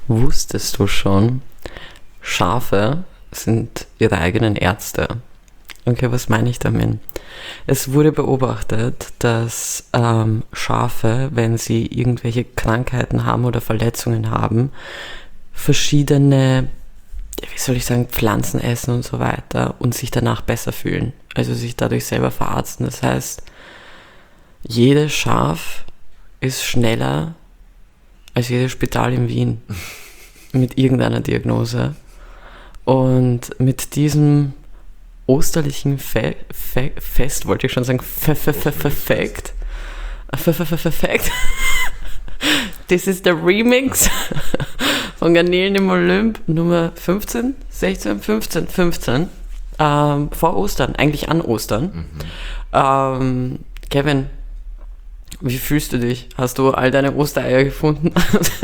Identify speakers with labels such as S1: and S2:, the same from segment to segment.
S1: Wusstest du schon, Schafe sind ihre eigenen Ärzte? Okay, was meine ich damit? Es wurde beobachtet, dass Schafe, wenn sie irgendwelche Krankheiten haben oder Verletzungen haben, verschiedene, wie soll ich sagen, Pflanzen essen und so weiter und sich danach besser fühlen. Also sich dadurch selber verarzten. Das heißt, jedes Schaf ist schneller als jedes Spital in Wien mit irgendeiner Diagnose. Und mit diesem osterlichen Fest, wollte ich schon sagen, Fact. Das ist der Remix von Garnelen im Olymp Nummer 15, 16, 15. Vor Ostern, eigentlich an Ostern. Kevin, wie fühlst du dich? Hast du all deine Ostereier gefunden?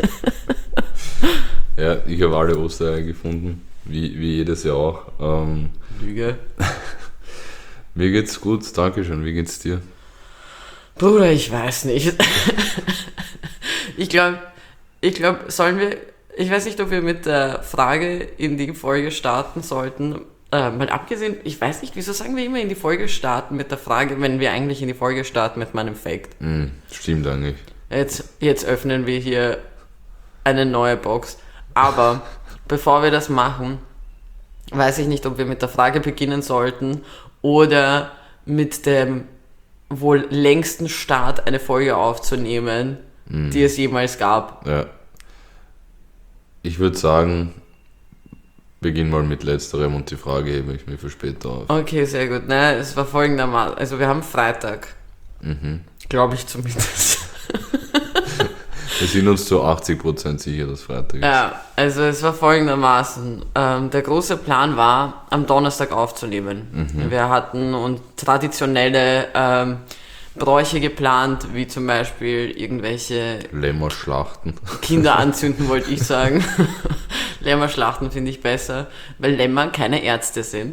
S2: Ja, ich habe alle Ostereier gefunden, wie jedes Jahr auch.
S1: Lüge.
S2: Mir geht's gut, danke schön. Wie geht's dir?
S1: Bruder, ich weiß nicht. Ich glaube, sollen wir, ich weiß nicht, ob wir mit der Frage in die Folge starten sollten. Mal abgesehen, ich weiß nicht, wieso sagen wir immer in die Folge starten mit der Frage, wenn wir eigentlich in die Folge starten mit meinem Fact.
S2: Stimmt eigentlich.
S1: Jetzt öffnen wir hier eine neue Box. Aber bevor wir das machen, weiß ich nicht, ob wir mit der Frage beginnen sollten oder mit dem wohl längsten Start eine Folge aufzunehmen, die es jemals gab.
S2: Ja. Ich würde sagen, beginn mal mit letzterem und die Frage hebe ich mir für später auf.
S1: Okay, sehr gut. Ne, es war folgendermaßen. Also wir haben Freitag. Glaube ich zumindest.
S2: Wir sind uns zu 80% sicher, dass Freitag ist.
S1: Ja, also es war folgendermaßen. Der große Plan war, am Donnerstag aufzunehmen. Wir hatten und traditionelle Bräuche geplant, wie zum Beispiel irgendwelche
S2: Lämmer schlachten.
S1: Kinder anzünden, wollte ich sagen. Lämmer schlachten finde ich besser, weil Lämmer keine Ärzte sind.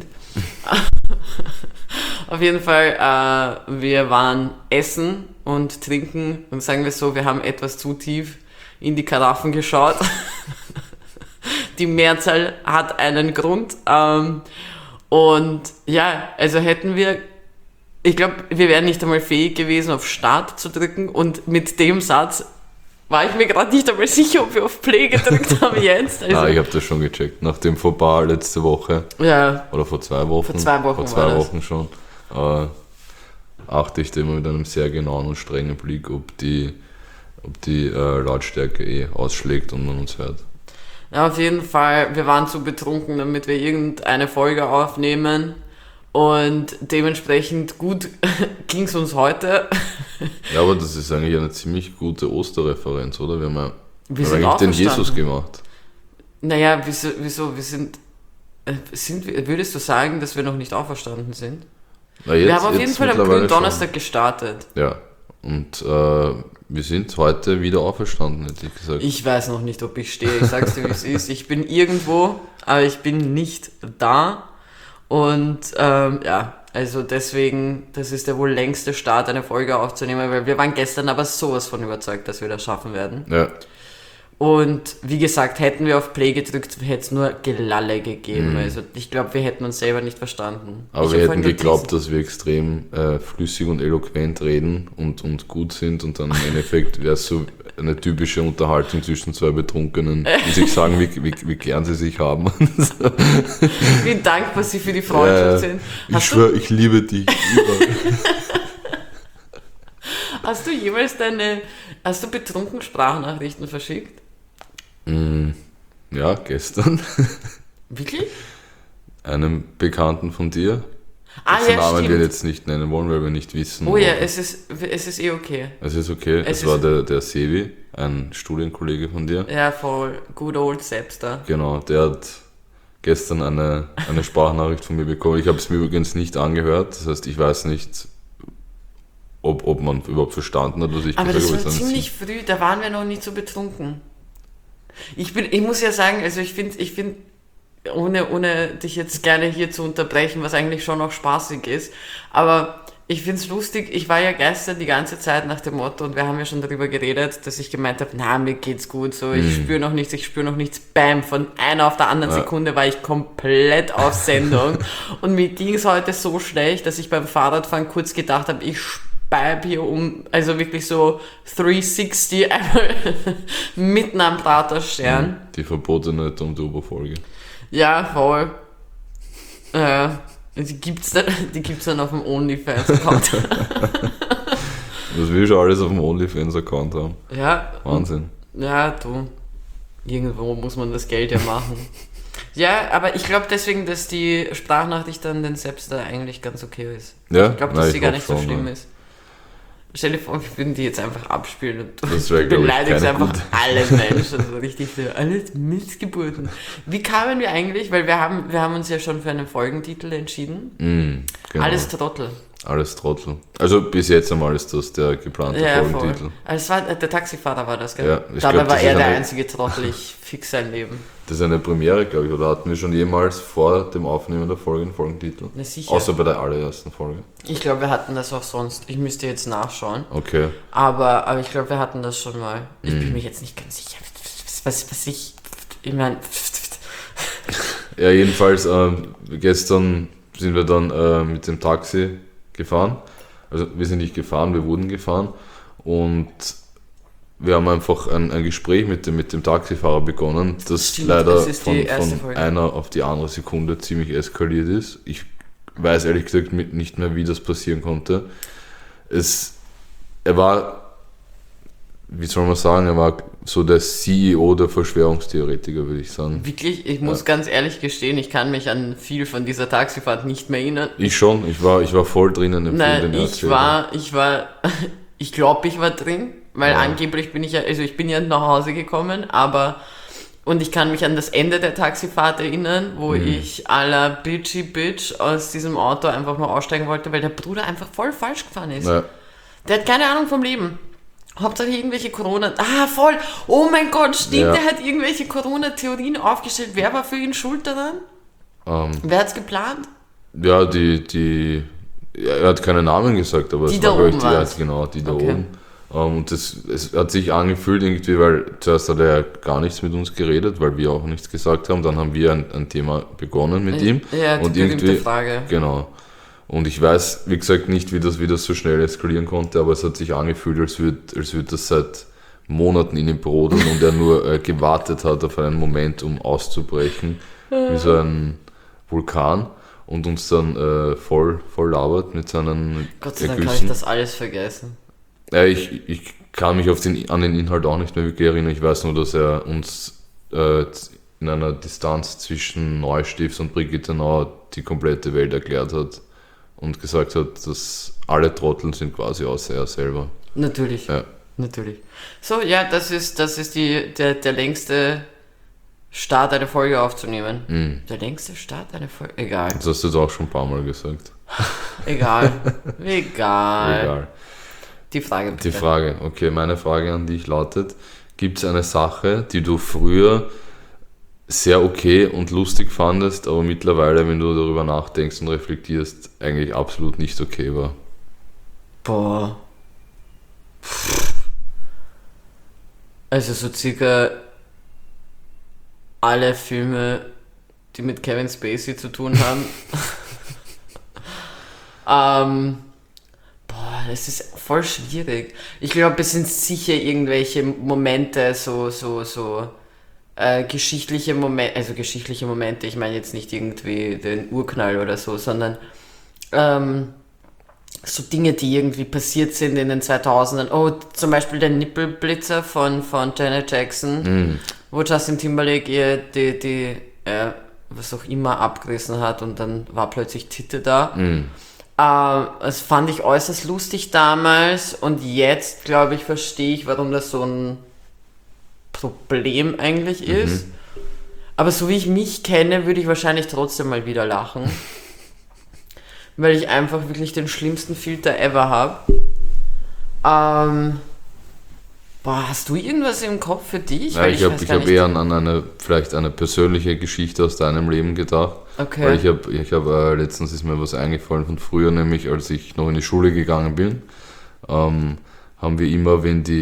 S1: Auf jeden Fall, wir waren essen und trinken und sagen wir so, wir haben etwas zu tief in die Karaffen geschaut. Die Mehrzahl hat einen Grund. Und ja, also hätten wir, ich glaube, wir wären nicht einmal fähig gewesen, auf Start zu drücken, und mit dem Satz war ich mir gerade nicht einmal sicher, ob wir auf Play gedrückt haben jetzt. Also,
S2: Ich habe das schon gecheckt. Nach dem Fauxpas letzte Woche.
S1: Ja.
S2: Oder vor 2 Wochen.
S1: Vor 2 Wochen
S2: Vor 2
S1: war das.
S2: Wochen schon. Achte ich da immer mit einem sehr genauen und strengen Blick, ob die Lautstärke ausschlägt und man uns hört.
S1: Ja, auf jeden Fall, wir waren zu betrunken, damit wir irgendeine Folge aufnehmen, und dementsprechend gut ging es uns heute.
S2: Ja, aber das ist eigentlich eine ziemlich gute Osterreferenz, oder? Wir haben
S1: Wir
S2: ja
S1: sind
S2: eigentlich den
S1: auferstanden.
S2: Jesus gemacht.
S1: Naja, wieso, wir sind, würdest du sagen, dass wir noch nicht auferstanden sind?
S2: Na, jetzt,
S1: Wir haben auf jeden Fall am
S2: mittlerweile
S1: grünen Donnerstag gestartet.
S2: schon. Ja, und wir sind heute wieder auferstanden, hätte ich gesagt.
S1: Ich weiß noch nicht, ob ich stehe. Ich sag's dir, wie es ist. Ich bin irgendwo, aber ich bin nicht da. Und ja, also deswegen, das ist der wohl längste Start, eine Folge aufzunehmen, weil wir waren gestern aber sowas von überzeugt, dass wir das schaffen werden.
S2: Ja,
S1: Und wie gesagt, hätten wir auf Play gedrückt, hätte es nur Gelalle gegeben. Also ich glaube, wir hätten uns selber nicht verstanden.
S2: aber
S1: Ich
S2: wir
S1: hab
S2: hätten
S1: vorhin
S2: geglaubt, dass wir extrem flüssig und eloquent reden und gut sind, und dann im Endeffekt wäre es so eine typische Unterhaltung zwischen 2 Betrunkenen, die sich sagen, wie gern sie sich haben.
S1: wie dankbar sie für die Freundschaft sind.
S2: Ich schwöre, ich liebe dich.
S1: Hast du jemals hast du betrunken Sprachnachrichten verschickt?
S2: Ja, gestern.
S1: Wirklich?
S2: Einem Bekannten von dir,
S1: Ah
S2: dessen
S1: ja,
S2: Namen wir
S1: stimmt.
S2: jetzt nicht nennen wollen, weil wir nicht wissen.
S1: Oh ja, es ist eh okay.
S2: Es ist okay.
S1: Es
S2: Es war
S1: ist-
S2: der Sevi, ein Studienkollege von dir.
S1: Ja, voll. Good old Sepster.
S2: Genau, der hat gestern eine Sprachnachricht von mir bekommen. Ich habe es mir übrigens nicht angehört. Das heißt, ich weiß nicht, ob man überhaupt verstanden hat, was ich
S1: Aber
S2: gesagt
S1: das
S2: habe.
S1: war ziemlich früh, da waren wir noch nicht so betrunken. Ich muss ja sagen, also ich finde, ohne dich jetzt gerne hier zu unterbrechen, was eigentlich schon auch spaßig ist, aber Ich finde es lustig, ich war ja gestern die ganze Zeit nach dem Motto und wir haben ja schon darüber geredet, dass ich gemeint habe, na, mir geht's gut, so, ich spüre noch nichts, bam, von einer auf der anderen Sekunde war ich komplett auf Sendung und mir ging es heute so schlecht, dass ich beim Fahrradfahren kurz gedacht habe, ich speib hier also wirklich so 360 einmal mitten am Praterstern.
S2: Die verbotene Tom Turbo-Folge.
S1: Ja, voll. Die gibt's dann auf dem OnlyFans-Account.
S2: Was will schon alles auf dem OnlyFans-Account haben?
S1: Ja.
S2: Wahnsinn.
S1: Ja, du. Irgendwo muss man das Geld ja machen. Ja, aber ich glaube deswegen, dass die Sprachnachricht an den Seps da eigentlich ganz okay ist.
S2: Ja?
S1: Ich glaube, dass sie gar nicht so
S2: schon,
S1: schlimm
S2: ja.
S1: ist. Stell dir vor, wir würden die jetzt einfach abspielen und
S2: Das
S1: du
S2: wär, glaub ich,
S1: beleidigst
S2: keine
S1: einfach
S2: gute-
S1: alle Menschen, so richtig so, alles Missgeburten. Wie kamen wir eigentlich, weil wir haben uns ja schon für einen Folgentitel entschieden.
S2: Genau.
S1: Alles Trottel.
S2: Alles Trottel. Also bis jetzt einmal ist das der geplante Folgentitel.
S1: Voll. Also der Taxifahrer war das, gell?
S2: Ja, ich
S1: Dabei
S2: glaub,
S1: war
S2: das
S1: er
S2: ist
S1: der
S2: eine-
S1: einzige Trottel, ich fix sein Leben.
S2: Das ist eine Premiere, glaube ich, oder hatten wir schon jemals vor dem Aufnehmen der Folge einen Folgentitel?
S1: Na sicher.
S2: Außer bei der allerersten Folge.
S1: Ich glaube, wir hatten das auch sonst. Ich müsste jetzt nachschauen.
S2: Okay.
S1: Aber ich glaube, wir hatten das schon mal. Ich bin mir jetzt nicht ganz sicher, was ich meine...
S2: Ja, jedenfalls, gestern sind wir dann mit dem Taxi gefahren. Also wir sind nicht gefahren, wir wurden gefahren. Und wir haben einfach ein Gespräch mit dem Taxifahrer begonnen, das
S1: Stimmt,
S2: leider
S1: es ist die
S2: von
S1: erste Folge.
S2: einer auf die andere Sekunde ziemlich eskaliert ist. Ich weiß ehrlich gesagt nicht mehr, wie das passieren konnte. Er war, wie soll man sagen, er war so der CEO der Verschwörungstheoretiker, würde ich sagen.
S1: Wirklich, ich muss ganz ehrlich gestehen, ich kann mich an viel von dieser Taxifahrt nicht mehr erinnern.
S2: Ich schon, ich war voll drinnen im
S1: Nein,
S2: Film.
S1: ich glaube, ich war drin, weil
S2: Ja.
S1: angeblich ich bin ja nach Hause gekommen, und ich kann mich an das Ende der Taxifahrt erinnern, wo ich à la bitchy bitch aus diesem Auto einfach mal aussteigen wollte, weil der Bruder einfach voll falsch gefahren ist.
S2: Ja,
S1: Der hat keine Ahnung vom Leben. Hauptsache irgendwelche Corona... Ah, voll! Oh mein Gott, stimmt,
S2: Ja.
S1: der hat irgendwelche Corona-Theorien aufgestellt. Wer war für ihn schuld daran? Wer hat's geplant?
S2: ja, er hat keine Namen gesagt, aber
S1: Die
S2: es
S1: da
S2: war, glaub ich,
S1: oben
S2: die,
S1: waren's.
S2: genau, die da
S1: Okay.
S2: oben. Und es hat sich angefühlt irgendwie, weil zuerst hat er gar nichts mit uns geredet, weil wir auch nichts gesagt haben. Dann haben wir ein Thema begonnen mit ihm.
S1: Ja, die
S2: und
S1: berühmte
S2: irgendwie,
S1: Frage.
S2: genau. Und ich weiß, wie gesagt, nicht, wie das so schnell eskalieren konnte, aber es hat sich angefühlt, als würde das seit Monaten in ihm brodeln und er nur gewartet hat auf einen Moment, um auszubrechen, wie so ein Vulkan, und uns dann voll labert mit seinen
S1: Gott sei Dank habe ich
S2: Ergüssen.
S1: das alles vergessen.
S2: Ja, ich kann mich an den Inhalt auch nicht mehr wirklich erinnern. Ich weiß nur, dass er uns in einer Distanz zwischen Neustift und Brigittenau die komplette Welt erklärt hat und gesagt hat, dass alle Trotteln sind quasi außer er selber.
S1: Natürlich.
S2: Ja.
S1: Natürlich. So, ja, das ist der längste Start, eine Folge aufzunehmen. Der längste Start, eine Folge... Egal.
S2: Das hast du jetzt auch schon ein paar Mal gesagt.
S1: Egal. Egal.
S2: Egal.
S1: Die Frage bitte.
S2: Die Frage, okay, meine Frage an dich lautet, gibt es eine Sache, die du früher sehr okay und lustig fandest, aber mittlerweile, wenn du darüber nachdenkst und reflektierst, eigentlich absolut nicht okay war?
S1: Boah. Also so circa alle Filme, die mit Kevin Spacey zu tun haben. Boah, das ist voll schwierig. Ich glaube, es sind sicher irgendwelche Momente, geschichtliche Momente, ich meine jetzt nicht irgendwie den Urknall oder so, sondern so Dinge, die irgendwie passiert sind in den 2000ern. Oh, zum Beispiel der Nippelblitzer von Janet Jackson, wo Justin Timberlake ihr die was auch immer abgerissen hat und dann war plötzlich Titte da. Das fand ich äußerst lustig damals und jetzt, glaube ich, verstehe ich, warum das so ein Problem eigentlich ist. Aber so wie ich mich kenne, würde ich wahrscheinlich trotzdem mal wieder lachen. Weil ich einfach wirklich den schlimmsten Filter ever habe. Boah, hast du irgendwas im Kopf für dich?
S2: Ja,
S1: Weil
S2: ich
S1: weiß gar
S2: hab
S1: nicht.
S2: eher an vielleicht eine persönliche Geschichte aus deinem Leben gedacht.
S1: Okay.
S2: Weil letztens ist mir was eingefallen von früher, nämlich als ich noch in die Schule gegangen bin, haben wir immer,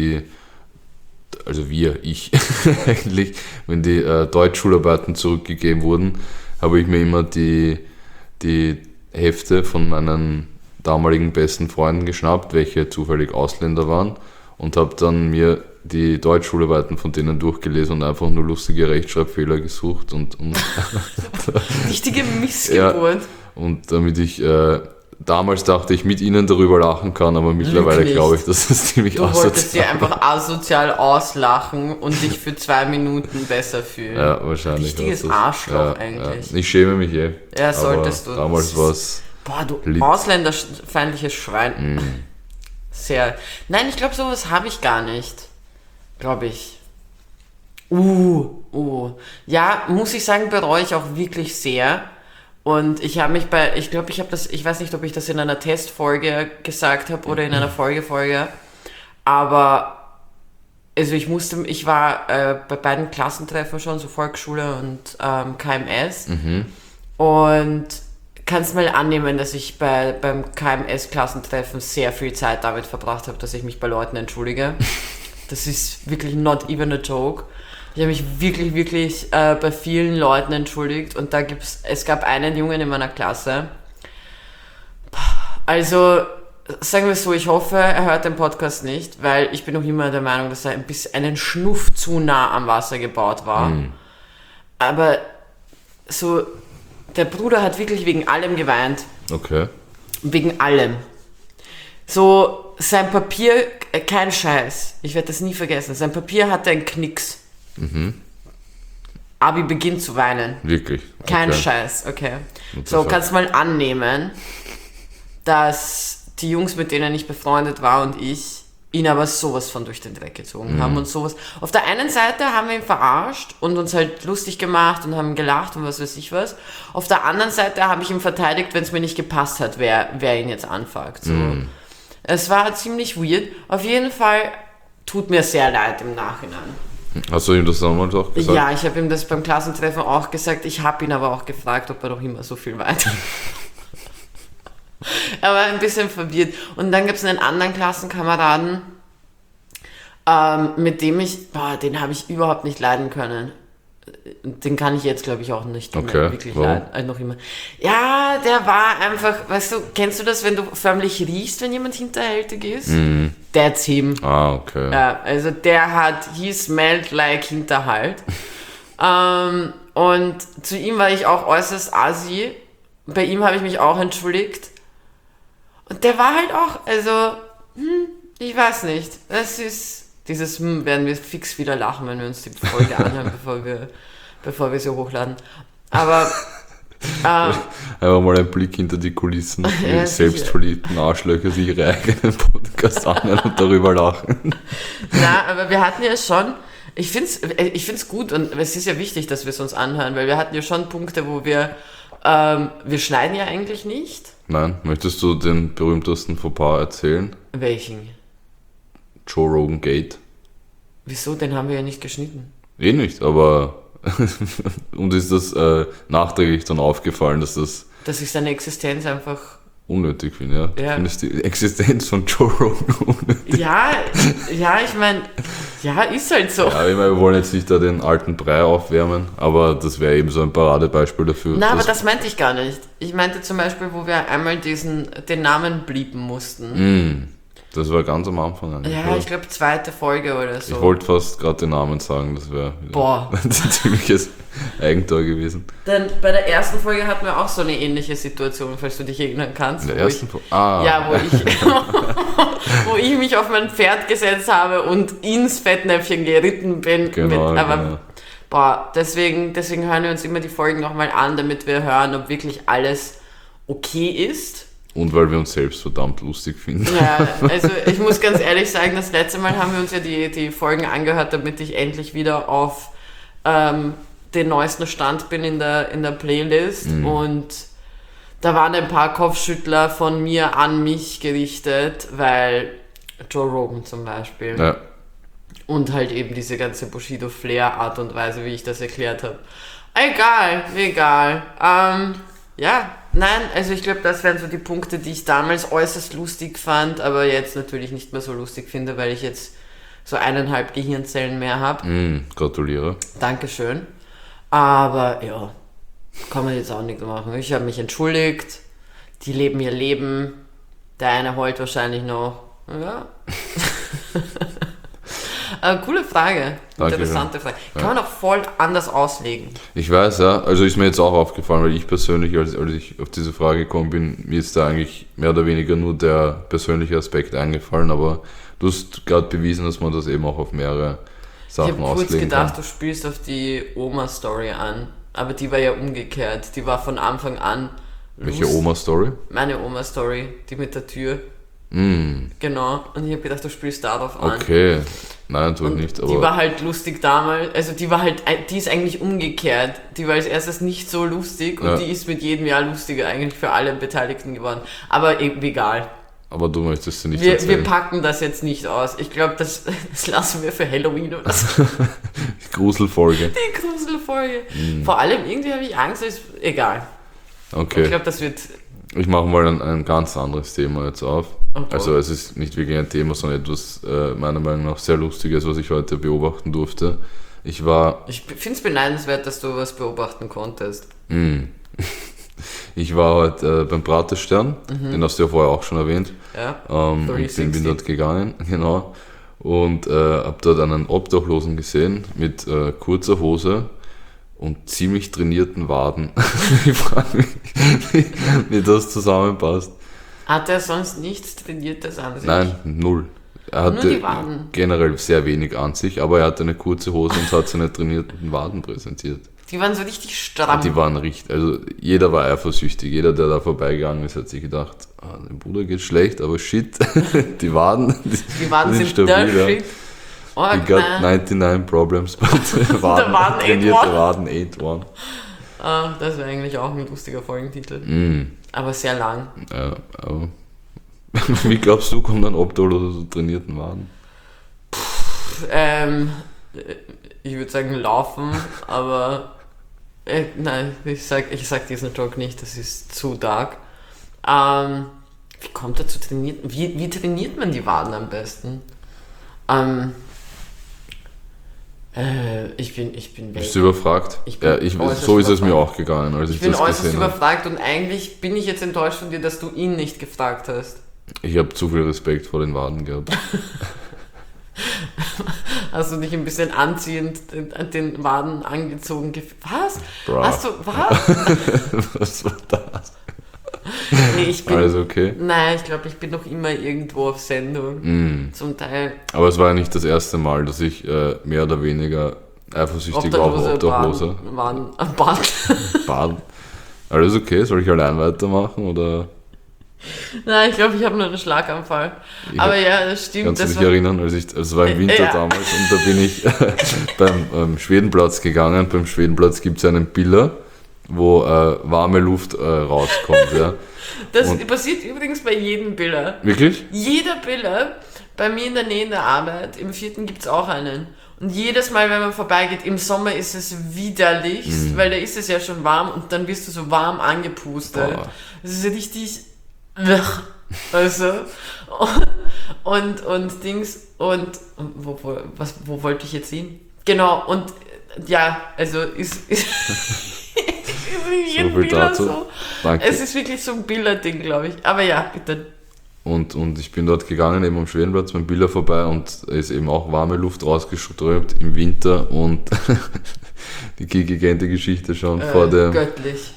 S2: ich eigentlich, wenn die Deutschschularbeiten zurückgegeben wurden, habe ich mir immer die Hefte von meinen damaligen besten Freunden geschnappt, welche zufällig Ausländer waren, und habe dann mir die Deutschschularbeiten von denen durchgelesen und einfach nur lustige Rechtschreibfehler gesucht und
S1: Richtige Missgeburt.
S2: und damit ich damals dachte ich, mit ihnen darüber lachen kann, aber mittlerweile
S1: Wirklich?
S2: glaube ich, dass das ziemlich
S1: Du wolltest sie
S2: asozial
S1: einfach asozial auslachen und dich für 2 Minuten besser fühlen.
S2: Ja, wahrscheinlich.
S1: Richtiges
S2: war's das.
S1: Arschloch eigentlich.
S2: Ja. Ich schäme mich
S1: Ja, solltest
S2: aber
S1: du.
S2: Damals war es.
S1: Boah, du
S2: Lieb.
S1: ausländerfeindliches Schwein. Sehr. Nein, ich glaube, sowas habe ich gar nicht. Glaube ich. Ja, muss ich sagen, bereue ich auch wirklich sehr. Und ich habe mich ich weiß nicht, ob ich das in einer Testfolge gesagt habe oder in einer Folge, aber also ich war bei beiden Klassentreffen schon, so Volksschule und KMS, und kannst mal annehmen, dass ich beim KMS-Klassentreffen sehr viel Zeit damit verbracht habe, dass ich mich bei Leuten entschuldige. Das ist wirklich not even a joke. Ich habe mich wirklich, wirklich bei vielen Leuten entschuldigt, und es gab einen Jungen in meiner Klasse. Also, sagen wir es so, ich hoffe, er hört den Podcast nicht, weil ich bin noch immer der Meinung, dass er einen Schnuff zu nah am Wasser gebaut war. Aber so, der Bruder hat wirklich wegen allem geweint.
S2: Okay.
S1: Wegen allem. So, sein Papier, kein Scheiß, ich werde das nie vergessen, sein Papier hatte einen Knicks. Abi beginnt zu weinen.
S2: Wirklich? Okay.
S1: Kein Scheiß, okay. So, kannst mal annehmen, dass die Jungs, mit denen ich befreundet war, und ich, ihn aber sowas von durch den Dreck gezogen haben und sowas. Auf der einen Seite haben wir ihn verarscht und uns halt lustig gemacht und haben gelacht und was weiß ich was. Auf der anderen Seite habe ich ihn verteidigt, wenn es mir nicht gepasst hat, wer ihn jetzt anfuckt. So. Es war ziemlich weird. Auf jeden Fall tut mir sehr leid im Nachhinein.
S2: Hast du ihm das damals auch gesagt?
S1: Ja, ich habe ihm das beim Klassentreffen auch gesagt. Ich habe ihn aber auch gefragt, ob er noch immer so viel weiter. Er war ein bisschen verwirrt. Und dann gibt es einen anderen Klassenkameraden, mit dem den habe ich überhaupt nicht leiden können. Den kann ich jetzt, glaube ich, auch nicht mehr wirklich leiden. Noch immer. Ja, der war einfach, weißt du, kennst du das, wenn du förmlich riechst, wenn jemand hinterhältig ist? That's him.
S2: Ah, okay.
S1: Ja, also he smelled like Hinterhalt. Und zu ihm war ich auch äußerst assi. Bei ihm habe ich mich auch entschuldigt. Und der war halt auch, also, ich weiß nicht. Das ist, werden wir fix wieder lachen, wenn wir uns die Folge anhören, bevor wir sie hochladen. Aber,
S2: einfach mal ein Blick hinter die Kulissen, wie selbstverliebten Arschlöcher sich ihre eigenen Podcasts anhören und darüber lachen.
S1: Na, aber wir hatten ja schon, ich find's gut, und es ist ja wichtig, dass wir es uns anhören, weil wir hatten ja schon Punkte, wo wir schneiden ja eigentlich nicht.
S2: Nein, möchtest du den berühmtesten Fauxpas erzählen?
S1: Welchen?
S2: Joe Rogan Gate.
S1: Wieso? Den haben wir ja nicht geschnitten.
S2: Nicht, aber und ist das nachträglich dann aufgefallen, dass
S1: ich seine Existenz einfach
S2: unnötig finde, ja.
S1: Ja.
S2: Findest die Existenz von Joe Rogan unnötig?
S1: Ja, ich meine, ja, ist halt so.
S2: Ja, ich meine, wir wollen jetzt nicht da den alten Brei aufwärmen, aber das wäre eben so ein Paradebeispiel dafür.
S1: Na, aber das meinte ich gar nicht. Ich meinte zum Beispiel, wo wir einmal den Namen bliepen mussten.
S2: Das war ganz am Anfang eigentlich.
S1: Ja,
S2: oder?
S1: ich glaube 2. Folge oder so.
S2: Ich wollte fast gerade den Namen sagen, das wäre ein ziemliches Eigentor gewesen.
S1: Denn bei der ersten Folge hatten wir auch so eine ähnliche Situation, falls du dich erinnern kannst.
S2: In der ersten Folge?
S1: Ja, wo ich mich auf mein Pferd gesetzt habe und ins Fettnäpfchen geritten bin.
S2: Genau.
S1: Deswegen hören wir uns immer die Folgen nochmal an, damit wir hören, ob wirklich alles okay ist.
S2: Und weil wir uns selbst verdammt lustig finden.
S1: Ja, also ich muss ganz ehrlich sagen, das letzte Mal haben wir uns ja die Folgen angehört, damit ich endlich wieder auf den neuesten Stand bin in der Playlist. Und da waren ein paar Kopfschüttler von mir an mich gerichtet, weil Joe Rogan zum Beispiel.
S2: Ja.
S1: Und halt eben diese ganze Bushido-Flair-Art und Weise, wie ich das erklärt habe. Egal. Ja, nein, also ich glaube, das wären so die Punkte, die ich damals äußerst lustig fand, aber jetzt natürlich nicht mehr so lustig finde, weil ich jetzt so 1,5 Gehirnzellen mehr habe.
S2: Gratuliere.
S1: Dankeschön. Aber ja, kann man jetzt auch nichts machen. Ich habe mich entschuldigt, die leben ihr Leben, der eine heult wahrscheinlich noch. Ja. Coole Frage, interessante Frage. Kann man auch voll anders auslegen.
S2: Ich weiß, ja. Also ist mir jetzt auch aufgefallen, weil ich persönlich, als ich auf diese Frage gekommen bin, mir ist da eigentlich mehr oder weniger nur der persönliche Aspekt eingefallen, aber du hast gerade bewiesen, dass man das eben auch auf mehrere Sachen auslegen kann. Ich habe kurz gedacht,
S1: du spielst auf die Oma-Story an, aber die war ja umgekehrt. Die war von Anfang an
S2: Welche Oma-Story?
S1: Meine Oma-Story, die mit der Tür. Genau, und ich habe gedacht, du spielst darauf an.
S2: Okay, nein, natürlich nicht.
S1: Aber die war halt lustig damals, also die ist eigentlich umgekehrt. Die war als erstes nicht so lustig und die ist mit jedem Jahr lustiger eigentlich für alle Beteiligten geworden. Aber egal.
S2: Aber du möchtest sie nicht erzählen.
S1: Wir packen das jetzt nicht aus. Ich glaube, das lassen wir für Halloween oder so.
S2: Die Gruselfolge.
S1: Die Gruselfolge. Vor allem irgendwie habe ich Angst, ist egal.
S2: Okay.
S1: Ich glaube, das wird...
S2: Ich mache mal ein ganz anderes Thema jetzt auf. Okay. Also es ist nicht wirklich ein Thema, sondern etwas meiner Meinung nach sehr Lustiges, was ich heute beobachten durfte. Ich finde es beneidenswert, dass du was beobachten konntest. Ich war heute beim Praterstern, den hast du ja vorher auch schon erwähnt. Ja, bin dort gegangen, genau. Und habe dort einen Obdachlosen gesehen mit kurzer Hose und ziemlich trainierten Waden. Ich frage mich, wie das zusammenpasst.
S1: Hat er sonst nichts Trainiertes an sich?
S2: Nein, null. Er hatte generell sehr wenig an sich, aber er hatte eine kurze Hose und hat seine trainierten Waden präsentiert.
S1: Die waren so richtig stramm.
S2: Die waren richtig, also jeder war eifersüchtig. Jeder, der da vorbeigegangen ist, hat sich gedacht, dem Bruder geht schlecht, aber shit, die Waden sind stabil. Shit. He got 99 problems, but trainierte Waden ain't one.
S1: Das wäre eigentlich auch ein lustiger Folgentitel. Aber sehr lang.
S2: Ja, aber wie glaubst du, kommt ein Obdachloser zu trainierten Waden?
S1: Ich würde sagen laufen, aber nein, ich sag diesen Joke nicht, das ist zu dark. Wie kommt er zu trainieren? Wie trainiert man die Waden am besten? Ich bin weg.
S2: Bist du überfragt? So ist es mir auch gegangen, als ich das gesehen habe.
S1: Ich bin äußerst überfragt und eigentlich bin ich jetzt enttäuscht von dir, dass du ihn nicht gefragt hast.
S2: Ich habe zu viel Respekt vor den Waden gehabt.
S1: Hast du dich ein bisschen anziehend an den Waden angezogen? Was?
S2: Bra.
S1: Hast du, was?
S2: Was war das?
S1: Nee,
S2: alles okay?
S1: Nein, ich glaube, ich bin noch immer irgendwo auf Sendung. Zum Teil.
S2: Aber es war ja nicht das erste Mal, dass ich mehr oder weniger eifersüchtig war auf Obdachlose. Baden. Alles okay? Soll ich allein weitermachen oder?
S1: Nein, ich glaube, ich habe nur einen Schlaganfall. Aber ja, das stimmt.
S2: Kannst du dich erinnern, es war im Winter damals und da bin ich beim Schwedenplatz gegangen. Beim Schwedenplatz gibt es einen Biller, wo warme Luft rauskommt. Ja.
S1: Das passiert übrigens bei jedem Biller.
S2: Wirklich?
S1: Jeder Biller, bei mir in der Nähe in der Arbeit, im 4. gibt es auch einen. Und jedes Mal, wenn man vorbeigeht, im Sommer ist es widerlichst, weil da ist es ja schon warm und dann wirst du so warm angepustet. Boah. Das ist richtig... Also, und Dings, und wo wollte ich jetzt hin? Genau, und ja, also ist so viel dazu. So. Danke. Es ist wirklich so ein Biller-Ding, glaube ich. Aber ja, bitte.
S2: Und ich bin dort gegangen, eben am Schwedenplatz beim Biller vorbei und es ist eben auch warme Luft rausgeströmt im Winter und die Kiki kennt die Geschichte schon vor dem...
S1: Göttlich.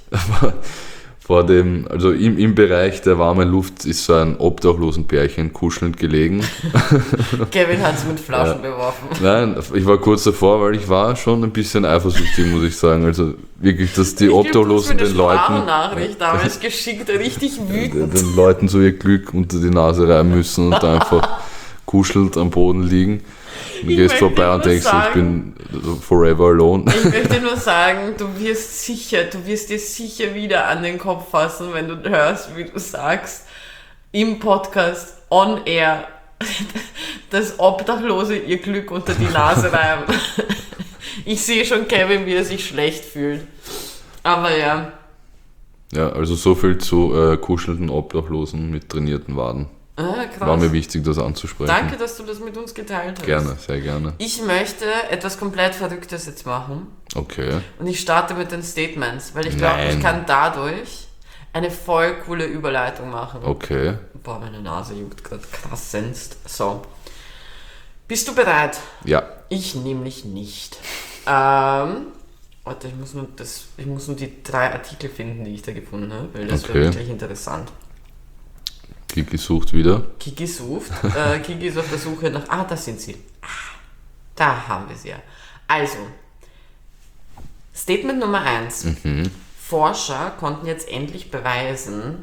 S2: Also im Bereich der warmen Luft ist so ein Obdachlosenpärchen kuschelnd gelegen.
S1: Kevin hat es mit Flaschen beworfen.
S2: Nein, ich war kurz davor, weil ich war schon ein bisschen eifersüchtig, muss ich sagen. Also wirklich, dass die Obdachlosen den Leuten...
S1: Nachricht damals geschickt, richtig wütend.
S2: Den Leuten so ihr Glück unter die Nase reiben müssen und einfach kuschelnd am Boden liegen. Du gehst vorbei und denkst, ich bin forever alone.
S1: Ich möchte nur sagen, du wirst dir sicher wieder an den Kopf fassen, wenn du hörst, wie du sagst, im Podcast, on air, dass Obdachlose ihr Glück unter die Nase reiben. Ich sehe schon Kevin, wie er sich schlecht fühlt. Aber ja.
S2: Ja, also so viel zu kuschelnden Obdachlosen mit trainierten Waden.
S1: Ah, krass.
S2: War mir wichtig, das anzusprechen.
S1: Danke, dass du das mit uns geteilt hast.
S2: Gerne, sehr gerne.
S1: Ich möchte etwas komplett Verrücktes jetzt machen.
S2: Okay.
S1: Und ich starte mit den Statements, weil ich glaube,
S2: Nein.
S1: ich kann dadurch eine voll coole Überleitung machen.
S2: Okay.
S1: Boah, meine Nase juckt gerade krassendst. So. Bist du bereit?
S2: Ja.
S1: Ich nämlich nicht. Warte, ich muss nur die 3 Artikel finden, die ich da gefunden habe, weil das wäre wirklich interessant.
S2: Kiki sucht wieder.
S1: Kiki sucht. Kiki ist auf der Suche nach... da sind sie. Da haben wir sie ja. Also, Statement Nummer 1. Forscher konnten jetzt endlich beweisen,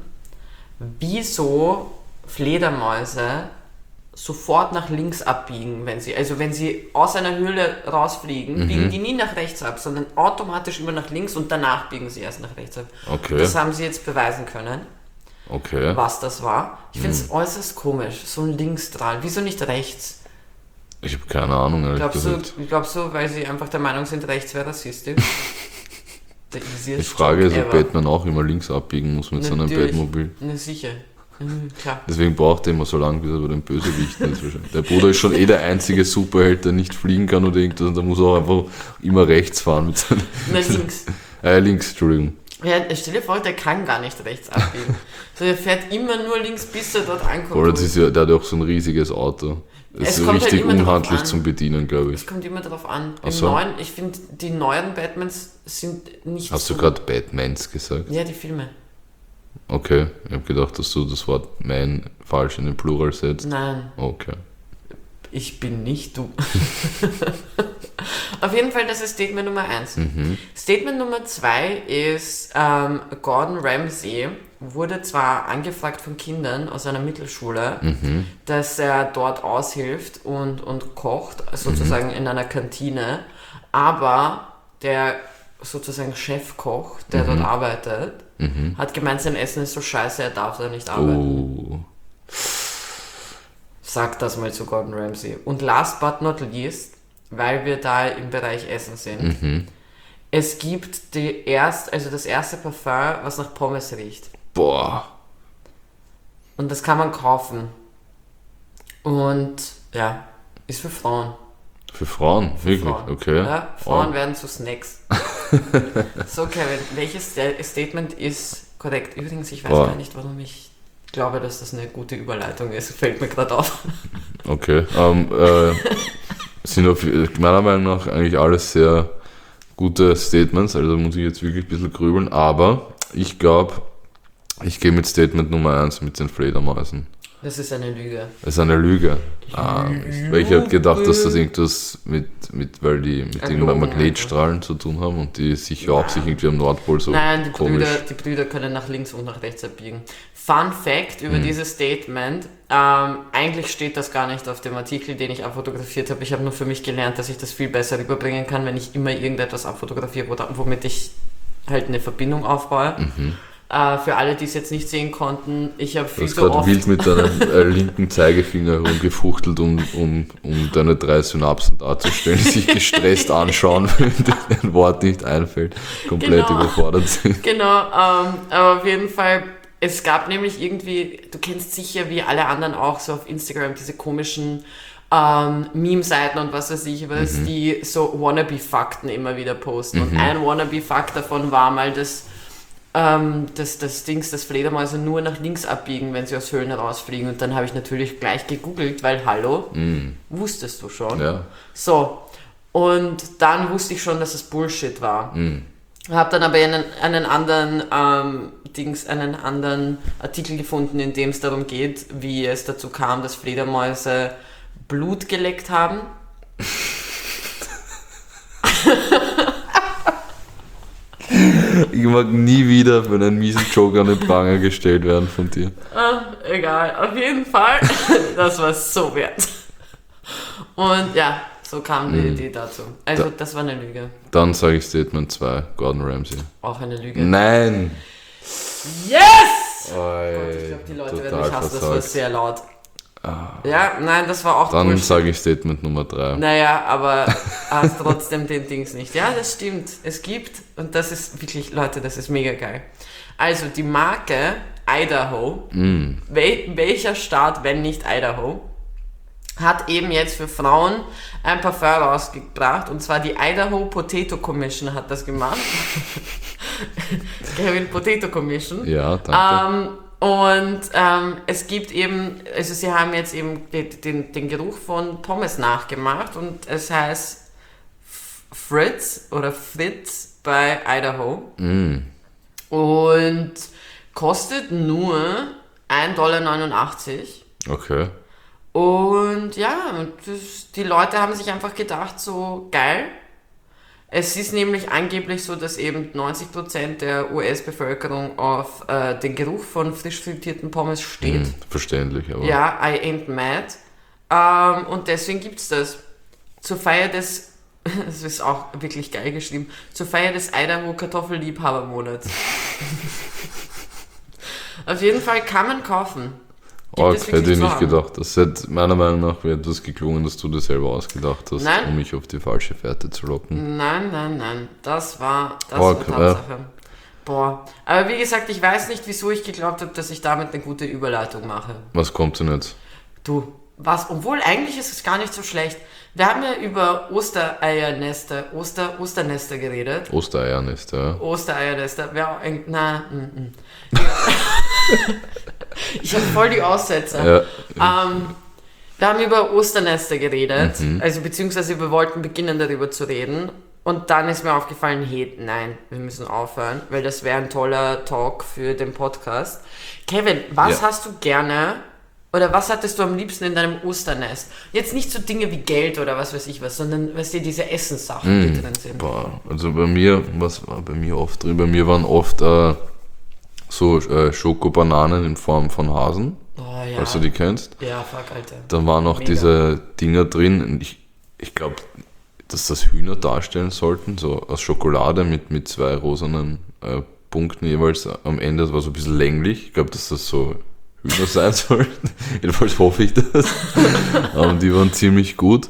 S1: wieso Fledermäuse sofort nach links abbiegen, wenn sie aus einer Höhle rausfliegen, biegen die nie nach rechts ab, sondern automatisch immer nach links und danach biegen sie erst nach rechts ab.
S2: Okay.
S1: Das haben sie jetzt beweisen können, was das war. Ich finde es äußerst komisch, so ein Linksstrahl. Wieso nicht rechts?
S2: Ich habe keine Ahnung, ehrlich gesagt.
S1: Glaubst du, weil sie einfach der Meinung sind, rechts wäre rassistisch?
S2: Die Frage ist, ob Batman auch immer links abbiegen muss mit seinem Batmobil.
S1: Na sicher. Klar.
S2: Deswegen braucht er immer so lange, bis er bei den Bösewichten ist. Wahrscheinlich. Der Bruder ist schon der einzige Superheld, der nicht fliegen kann oder irgendwas. Und da muss er auch einfach immer rechts fahren. Mit seinen
S1: links.
S2: Links, Entschuldigung.
S1: Ja, stell dir vor, der kann gar nicht rechts abbiegen. So, der fährt immer nur links, bis er dort ankommt.
S2: Oder der hat ja auch so ein riesiges Auto. Das ist richtig halt unhandlich zum Bedienen, glaube ich.
S1: Es kommt immer darauf an.
S2: So.
S1: Ich finde, die neuen Batmans sind nicht
S2: Hast du gerade Batmans gesagt?
S1: Ja, die Filme.
S2: Okay, ich habe gedacht, dass du das Wort mein falsch in den Plural setzt.
S1: Nein.
S2: Okay.
S1: Ich bin nicht du. Auf jeden Fall, das ist Statement Nummer 1. Statement Nummer 2 ist, Gordon Ramsay wurde zwar angefragt von Kindern aus einer Mittelschule, dass er dort aushilft und kocht, sozusagen in einer Kantine, aber der sozusagen Chefkoch, der dort arbeitet, hat gemeint, sein Essen ist so scheiße, er darf da nicht arbeiten. Sag das mal zu Gordon Ramsay. Und last but not least, weil wir da im Bereich Essen sind, es gibt das erste Parfum, was nach Pommes riecht.
S2: Boah.
S1: Und das kann man kaufen. Und ja, ist für Frauen.
S2: Für Frauen? Wirklich?
S1: Frauen.
S2: Okay.
S1: Ja, Frauen werden zu Snacks. So, Kevin, welches Statement ist korrekt? Übrigens, ich weiß gar nicht, warum ich glaube, dass das eine gute Überleitung ist. Fällt mir gerade auf.
S2: Okay. Sind meiner Meinung nach eigentlich alles sehr gute Statements, also muss ich jetzt wirklich ein bisschen grübeln, aber ich glaube, ich gehe mit Statement Nummer 1 mit den Fledermäusen.
S1: Das ist eine Lüge.
S2: Das ist eine Lüge. Weil ich habe gedacht, dass das irgendwas weil die mit irgendwann Magnetstrahlen zu tun haben und die sich hauptsächlich irgendwie am Nordpol so komisch.
S1: Die Brüder können nach links und nach rechts abbiegen. Fun Fact über dieses Statement, eigentlich steht das gar nicht auf dem Artikel, den ich abfotografiert habe. Ich habe nur für mich gelernt, dass ich das viel besser rüberbringen kann, wenn ich immer irgendetwas abfotografiere, womit ich halt eine Verbindung aufbaue. Für alle, die es jetzt nicht sehen konnten, ich habe viel
S2: zu oft... Du hast gerade wild mit deinem linken Zeigefinger rumgefuchtelt, um deine 3 Synapsen darzustellen, die sich gestresst anschauen, wenn dir ein Wort nicht einfällt, komplett überfordert sind.
S1: Genau, aber auf jeden Fall, es gab nämlich irgendwie, du kennst sicher wie alle anderen auch so auf Instagram diese komischen Meme-Seiten und was weiß ich was, die so Wannabe-Fakten immer wieder posten. Und ein Wannabe-Fakt davon war mal, dass Fledermäuse nur nach links abbiegen, wenn sie aus Höhlen rausfliegen. Und dann habe ich natürlich gleich gegoogelt, weil wusstest du schon.
S2: Ja.
S1: So, und dann wusste ich schon, dass es Bullshit war. Habe dann aber einen anderen Artikel gefunden, in dem es darum geht, wie es dazu kam, dass Fledermäuse Blut geleckt haben.
S2: Ich mag nie wieder für einen miesen Joke an den Pranger gestellt werden von dir.
S1: Egal, auf jeden Fall. Das war so wert. Und ja, so kam die Idee dazu. Also das war eine Lüge.
S2: Dann sage ich Statement 2, Gordon Ramsay.
S1: Auch eine Lüge.
S2: Nein!
S1: Yes!
S2: Oi,
S1: Gott, ich glaube, die Leute werden mich hassen, das war sehr laut. Ja, nein, das war auch
S2: Dann
S1: Bullshit.
S2: sage ich Statement Nummer 3.
S1: Naja, aber hast trotzdem den Dings nicht. Ja, das stimmt. Es gibt, und das ist wirklich, Leute, das ist mega geil. Also die Marke Idaho, welcher Staat, wenn nicht Idaho, hat eben jetzt für Frauen ein Parfum rausgebracht, und zwar die Idaho Potato Commission hat das gemacht. Kevin Potato Commission.
S2: Ja, danke.
S1: Es gibt eben, also sie haben jetzt eben den Geruch von Pommes nachgemacht, und es heißt Fritz oder Fritz bei Idaho. Und kostet nur $1,89.
S2: Okay.
S1: Und ja, die Leute haben sich einfach gedacht, so geil. Es ist nämlich angeblich so, dass eben 90% der US-Bevölkerung auf den Geruch von frisch frittierten Pommes steht.
S2: Verständlich, aber.
S1: Ja, I ain't mad. Und deswegen gibt's das. Zur Feier des, das ist auch wirklich geil geschrieben, zur Feier des Idaho Kartoffelliebhabermonats. Auf jeden Fall kann man kaufen.
S2: Hätte ich nicht gedacht. Das hätte meiner Meinung nach wäre etwas geklungen, dass du das selber ausgedacht hast,
S1: Nein.
S2: um mich auf die falsche Fährte zu locken.
S1: Nein. Das war Tatsache. Boah. Aber wie gesagt, ich weiß nicht, wieso ich geglaubt habe, dass ich damit eine gute Überleitung mache.
S2: Was kommt denn jetzt?
S1: Du, was? Obwohl, eigentlich ist es gar nicht so schlecht. Wir haben ja über Osternester geredet.
S2: Ostereiernester, ja.
S1: Ostereiernester. Ich habe voll die Aussetzer.
S2: Ja.
S1: Wir haben über Osternester geredet, also beziehungsweise wir wollten beginnen, darüber zu reden. Und dann ist mir aufgefallen, hey, nein, wir müssen aufhören, weil das wäre ein toller Talk für den Podcast. Kevin, was hast du gerne, oder was hattest du am liebsten in deinem Osternest? Jetzt nicht so Dinge wie Geld oder was weiß ich was, sondern was dir diese Essenssachen, die drin sind.
S2: Also bei mir, was war bei mir oft drin? Bei mir waren oft Schokobananen in Form von Hasen,
S1: Oh ja.
S2: falls du die kennst.
S1: Ja, fuck, Alter.
S2: Dann waren auch
S1: Mega.
S2: diese Dinger drin, und ich glaube, dass das Hühner darstellen sollten, so aus Schokolade mit 2 rosanen Punkten jeweils am Ende. Das war so ein bisschen länglich. Ich glaube, dass das so Hühner sein sollten. Jedenfalls hoffe ich das. Die waren ziemlich gut.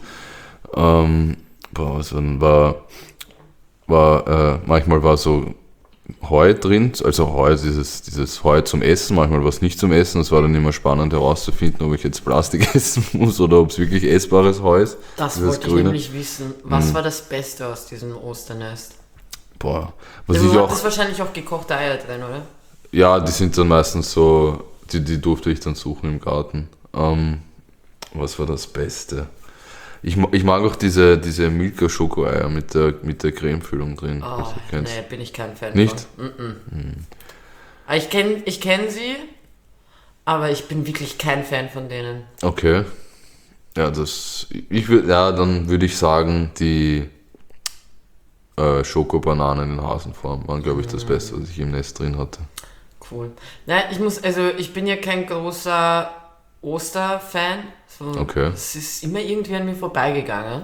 S2: Manchmal war so Heu drin, also Heu, dieses Heu zum Essen, manchmal war es nicht zum Essen. Das war dann immer spannend herauszufinden, ob ich jetzt Plastik essen muss oder ob es wirklich essbares Heu ist.
S1: Das wollte ich nämlich wissen. Was war das Beste aus diesem Osternest?
S2: Was
S1: Du
S2: ich auch,
S1: hattest wahrscheinlich auch gekochte Eier drin, oder?
S2: ja, die sind dann meistens so, die durfte ich dann suchen im Garten. Was war das Beste? Ich mag auch diese Milka-Schokoeier mit der Cremefüllung drin.
S1: Oh,
S2: was du kennst.
S1: nee, bin ich kein Fan
S2: Nicht?
S1: von. Ich kenn sie, aber ich bin wirklich kein Fan von denen.
S2: Okay. Ja, dann würde ich sagen, die Schokobananen in Hasenform waren, glaube ich, das Beste, was ich im Nest drin hatte.
S1: Cool. Nein, ich bin ja kein großer Osterfan. So,
S2: Okay.
S1: Es ist immer irgendwie an mir vorbeigegangen.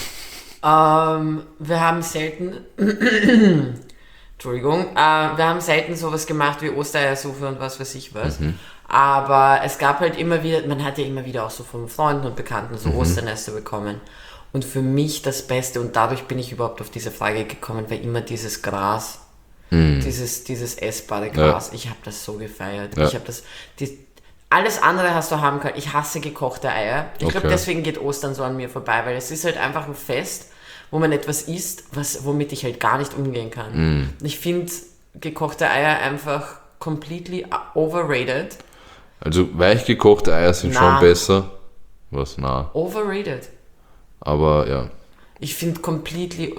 S1: Wir haben selten Entschuldigung, wir haben selten sowas gemacht wie Ostereiersuppe und was weiß ich was. Aber es gab halt immer wieder, man hat ja immer wieder auch so von Freunden und Bekannten so Osternester bekommen. Und für mich das Beste, und dadurch bin ich überhaupt auf diese Frage gekommen, war immer dieses Gras. Dieses essbare Gras. Ich habe das so gefeiert.
S2: Ja.
S1: Ich habe alles andere hast du haben können. Ich hasse gekochte Eier. Ich glaube, deswegen geht Ostern so an mir vorbei, weil es ist halt einfach ein Fest, wo man etwas isst, womit ich halt gar nicht umgehen kann. Ich finde gekochte Eier einfach completely overrated.
S2: Also weich gekochte Eier sind schon besser. Was? Na.
S1: Overrated.
S2: Aber ja.
S1: Ich finde completely,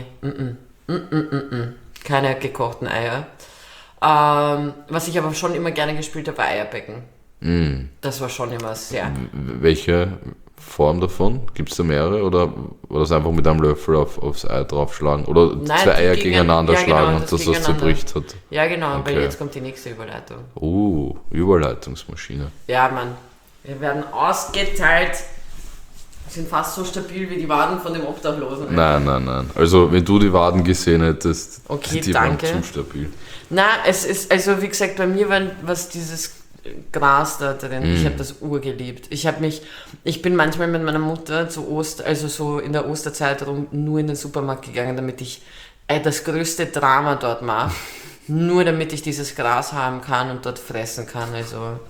S1: keine gekochten Eier. Was ich aber schon immer gerne gespielt habe, war Eierbecken. Das war schon immer sehr.
S2: Welche Form davon? Gibt es da mehrere oder das einfach mit einem Löffel aufs Ei draufschlagen? Oder
S1: Nein,
S2: 2 Eier gegeneinander schlagen und
S1: das
S2: das zerbricht hat?
S1: Ja, genau, weil
S2: Okay.
S1: jetzt kommt die nächste Überleitung.
S2: Überleitungsmaschine.
S1: Ja, Mann. Wir werden ausgeteilt. Sind fast so stabil wie die Waden von dem Obdachlosen.
S2: Nein. Also, wenn du die Waden gesehen hättest,
S1: Okay,
S2: die
S1: danke.
S2: waren zu stabil.
S1: Na, es ist, also wie gesagt, bei mir war, was dieses Gras da drin. Ich habe das urgeliebt. Ich bin manchmal mit meiner Mutter zu also so in der Osterzeit nur in den Supermarkt gegangen, damit ich das größte Drama dort mache. Nur damit ich dieses Gras haben kann und dort fressen kann. Also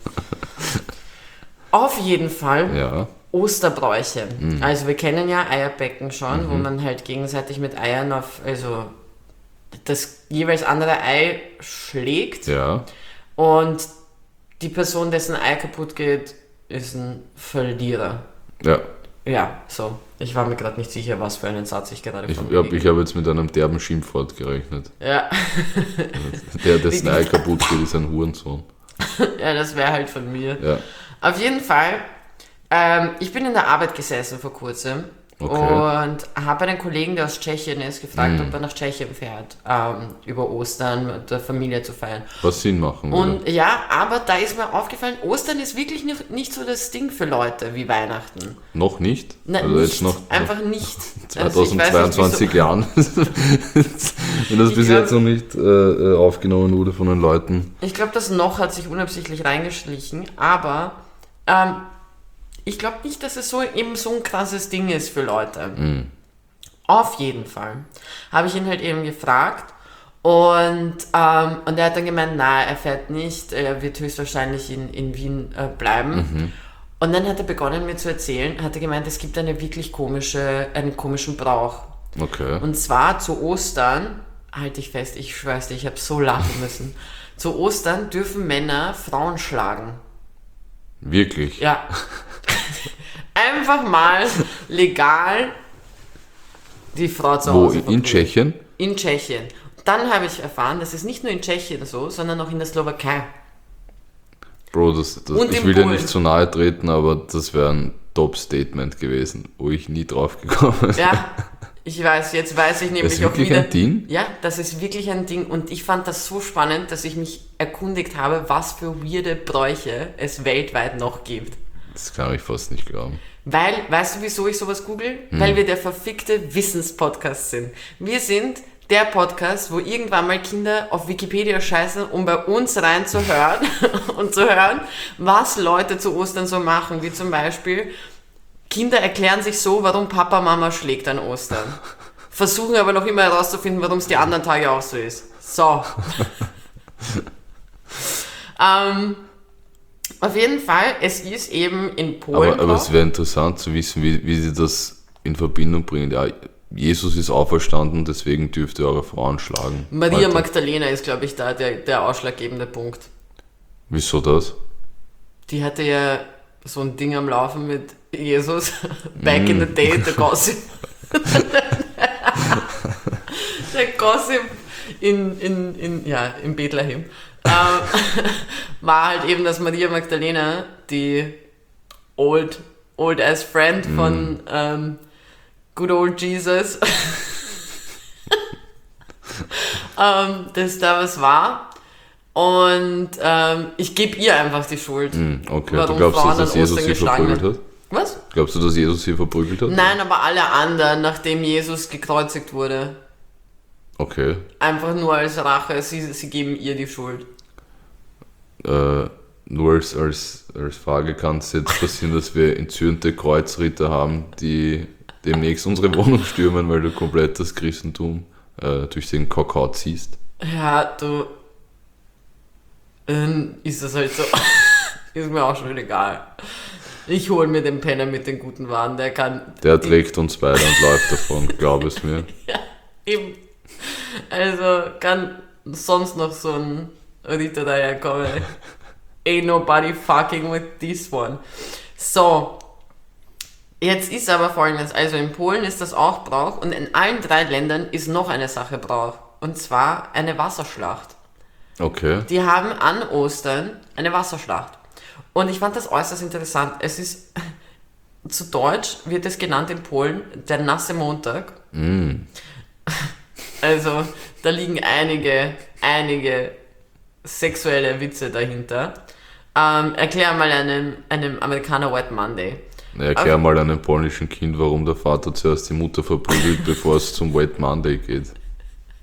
S1: auf jeden Fall
S2: Ja.
S1: Osterbräuche. Also wir kennen ja Eierbecken schon, wo man halt gegenseitig mit Eiern also das jeweils andere Ei schlägt.
S2: Ja.
S1: Und die Person, dessen Ei kaputt geht, ist ein Verlierer.
S2: Ja.
S1: Ja, so. Ich war mir gerade nicht sicher, was für einen Satz ich gerade
S2: Ich habe jetzt mit einem derben Schimpfwort gerechnet.
S1: Ja.
S2: Dessen Ei kaputt geht, ist ein Hurensohn.
S1: Ja, das wäre halt von mir.
S2: Ja.
S1: Auf jeden Fall, ich bin in der Arbeit gesessen vor kurzem und habe einen Kollegen, der aus Tschechien ist, gefragt, ob er nach Tschechien fährt, über Ostern mit der Familie zu feiern.
S2: Was Sinn machen würde.
S1: Und ja, aber da ist mir aufgefallen, Ostern ist wirklich nicht so das Ding für Leute wie Weihnachten.
S2: Noch nicht?
S1: Nein,
S2: also
S1: nicht,
S2: jetzt noch
S1: einfach nicht.
S2: 2022 Jahren. Wenn das bis jetzt noch nicht aufgenommen wurde von den Leuten.
S1: Ich glaube, das noch hat sich unabsichtlich reingeschlichen, aber ich glaube nicht, dass es so eben so ein krasses Ding ist für Leute. Auf jeden Fall. Habe ich ihn halt eben gefragt und er hat dann gemeint, nein, er fährt nicht, er wird höchstwahrscheinlich in Wien bleiben. Und dann hat er begonnen mir zu erzählen, hat er gemeint, es gibt einen komischen Brauch.
S2: Okay.
S1: Und zwar zu Ostern, halte ich fest, ich schwör's dir, ich habe so lachen müssen, zu Ostern dürfen Männer Frauen schlagen.
S2: Wirklich?
S1: Ja. Einfach mal legal die Frau zu
S2: Wo?
S1: Hause
S2: In
S1: verprügeln.
S2: Tschechien?
S1: In Tschechien. Dann habe ich erfahren, das ist nicht nur in Tschechien so, sondern auch in der Slowakei.
S2: Bro,
S1: Und
S2: ich
S1: in
S2: will dir
S1: Polen.
S2: nicht zu nahe treten, aber das wäre ein Top-Statement gewesen, wo ich nie drauf gekommen bin.
S1: Ja, ich weiß, jetzt weiß ich
S2: Das
S1: nämlich
S2: ist
S1: auch
S2: wirklich
S1: wieder.
S2: ein Ding?
S1: Ja, das ist wirklich ein Ding und ich fand das so spannend, dass ich mich erkundigt habe, was für weirde Bräuche es weltweit noch gibt.
S2: Das kann ich fast nicht glauben.
S1: Weil, weißt du, wieso ich sowas google? Weil wir der verfickte Wissenspodcast sind. Wir sind der Podcast, wo irgendwann mal Kinder auf Wikipedia scheißen, um bei uns reinzuhören und zu hören, was Leute zu Ostern so machen. Wie zum Beispiel, Kinder erklären sich so, warum Papa Mama schlägt an Ostern. Versuchen aber noch immer herauszufinden, warum es die anderen Tage auch so ist. So. Auf jeden Fall, es ist eben in Polen.
S2: Aber es wäre interessant zu wissen, wie sie das in Verbindung bringen. Ja, Jesus ist auferstanden, deswegen dürft ihr eure Frauen schlagen.
S1: Maria
S2: Alter.
S1: Magdalena ist, glaube ich, da der ausschlaggebende Punkt.
S2: Wieso das?
S1: Die hatte ja so ein Ding am Laufen mit Jesus. Back in the day, der Gossip. Der Gossip in Bethlehem. War halt eben, dass Maria Magdalena, die old ass friend von good old Jesus, dass da was war. Und ich gebe ihr einfach die Schuld.
S2: Okay,
S1: Warum
S2: du glaubst,
S1: Frauen
S2: dass
S1: an
S2: Jesus
S1: Ostern
S2: sie
S1: geschlagen
S2: verprügelt
S1: werden.
S2: hat?
S1: Was?
S2: Glaubst du, dass Jesus sie verprügelt hat?
S1: Nein, aber alle anderen, nachdem Jesus gekreuzigt wurde.
S2: Okay.
S1: Einfach nur als Rache, sie geben ihr die Schuld.
S2: Nur als Frage kann es jetzt passieren, dass wir entzürnte Kreuzritter haben, die demnächst unsere Wohnung stürmen, weil du komplett das Christentum durch den Kakao ziehst.
S1: Ja, du. Ist das halt so. Ist mir auch schon egal. Ich hole mir den Penner mit den guten Waren, der kann.
S2: Der trägt uns beide und läuft davon, glaub es mir.
S1: Ja, eben. Also kann sonst noch so ein Ritter daherkommen. Ain't nobody fucking with this one. So. Jetzt ist aber folgendes, also in Polen ist das auch Brauch und in allen 3 Ländern ist noch eine Sache Brauch. Und zwar eine Wasserschlacht.
S2: Okay.
S1: Die haben an Ostern eine Wasserschlacht. Und ich fand das äußerst interessant. Es ist, zu Deutsch wird es genannt in Polen, der nasse Montag. Also, da liegen einige sexuelle Witze dahinter. Erklär mal einem Amerikaner Wet Monday.
S2: Erklär mal einem polnischen Kind, warum der Vater zuerst die Mutter verprügelt, bevor es zum Wet Monday geht.